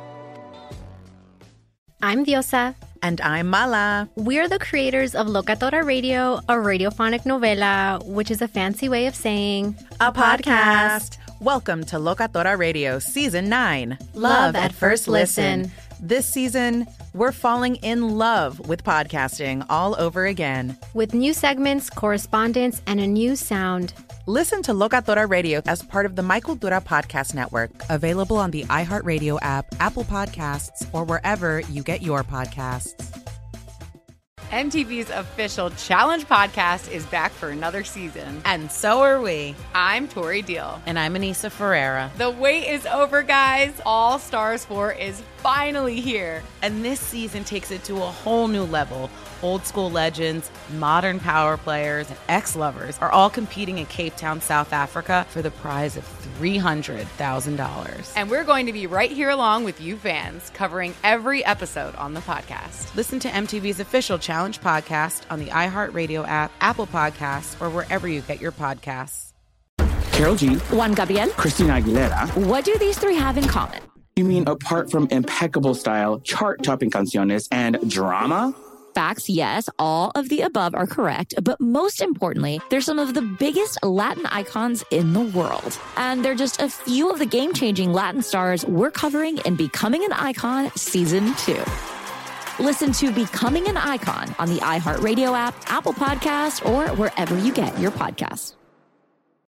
I'm Diosa. And I'm Mala. We're the creators of Locatora Radio, a radiophonic novela, which is a fancy way of saying a podcast. Welcome to Locatora Radio Season nine. Love at First Listen. This season, we're falling in love with podcasting all over again. With new segments, correspondence, and a new sound. Listen to Locatora Radio as part of the My Cultura Podcast Network. Available on the iHeartRadio app, Apple Podcasts, or wherever you get your podcasts. M T V's official Challenge podcast is back for another season. And so are we. I'm Tori Deal. And I'm Anissa Ferreira. The wait is over, guys. All Stars four is finally here. And this season takes it to a whole new level. Old school legends, modern power players, and ex-lovers are all competing in Cape Town, South Africa for the prize of three hundred thousand dollars. And we're going to be right here along with you fans, covering every episode on the podcast. Listen to M T V's official Challenge podcast on the iHeartRadio app, Apple Podcasts, or wherever you get your podcasts. Karol G, Juan Gabriel, Christina Aguilera. What do these three have in common? You mean apart from impeccable style, chart-topping canciones, and drama? Facts, yes, all of the above are correct. But most importantly, they're some of the biggest Latin icons in the world. And they're just a few of the game-changing Latin stars we're covering in Becoming an Icon Season two. Listen to Becoming an Icon on the iHeartRadio app, Apple Podcasts, or wherever you get your podcasts.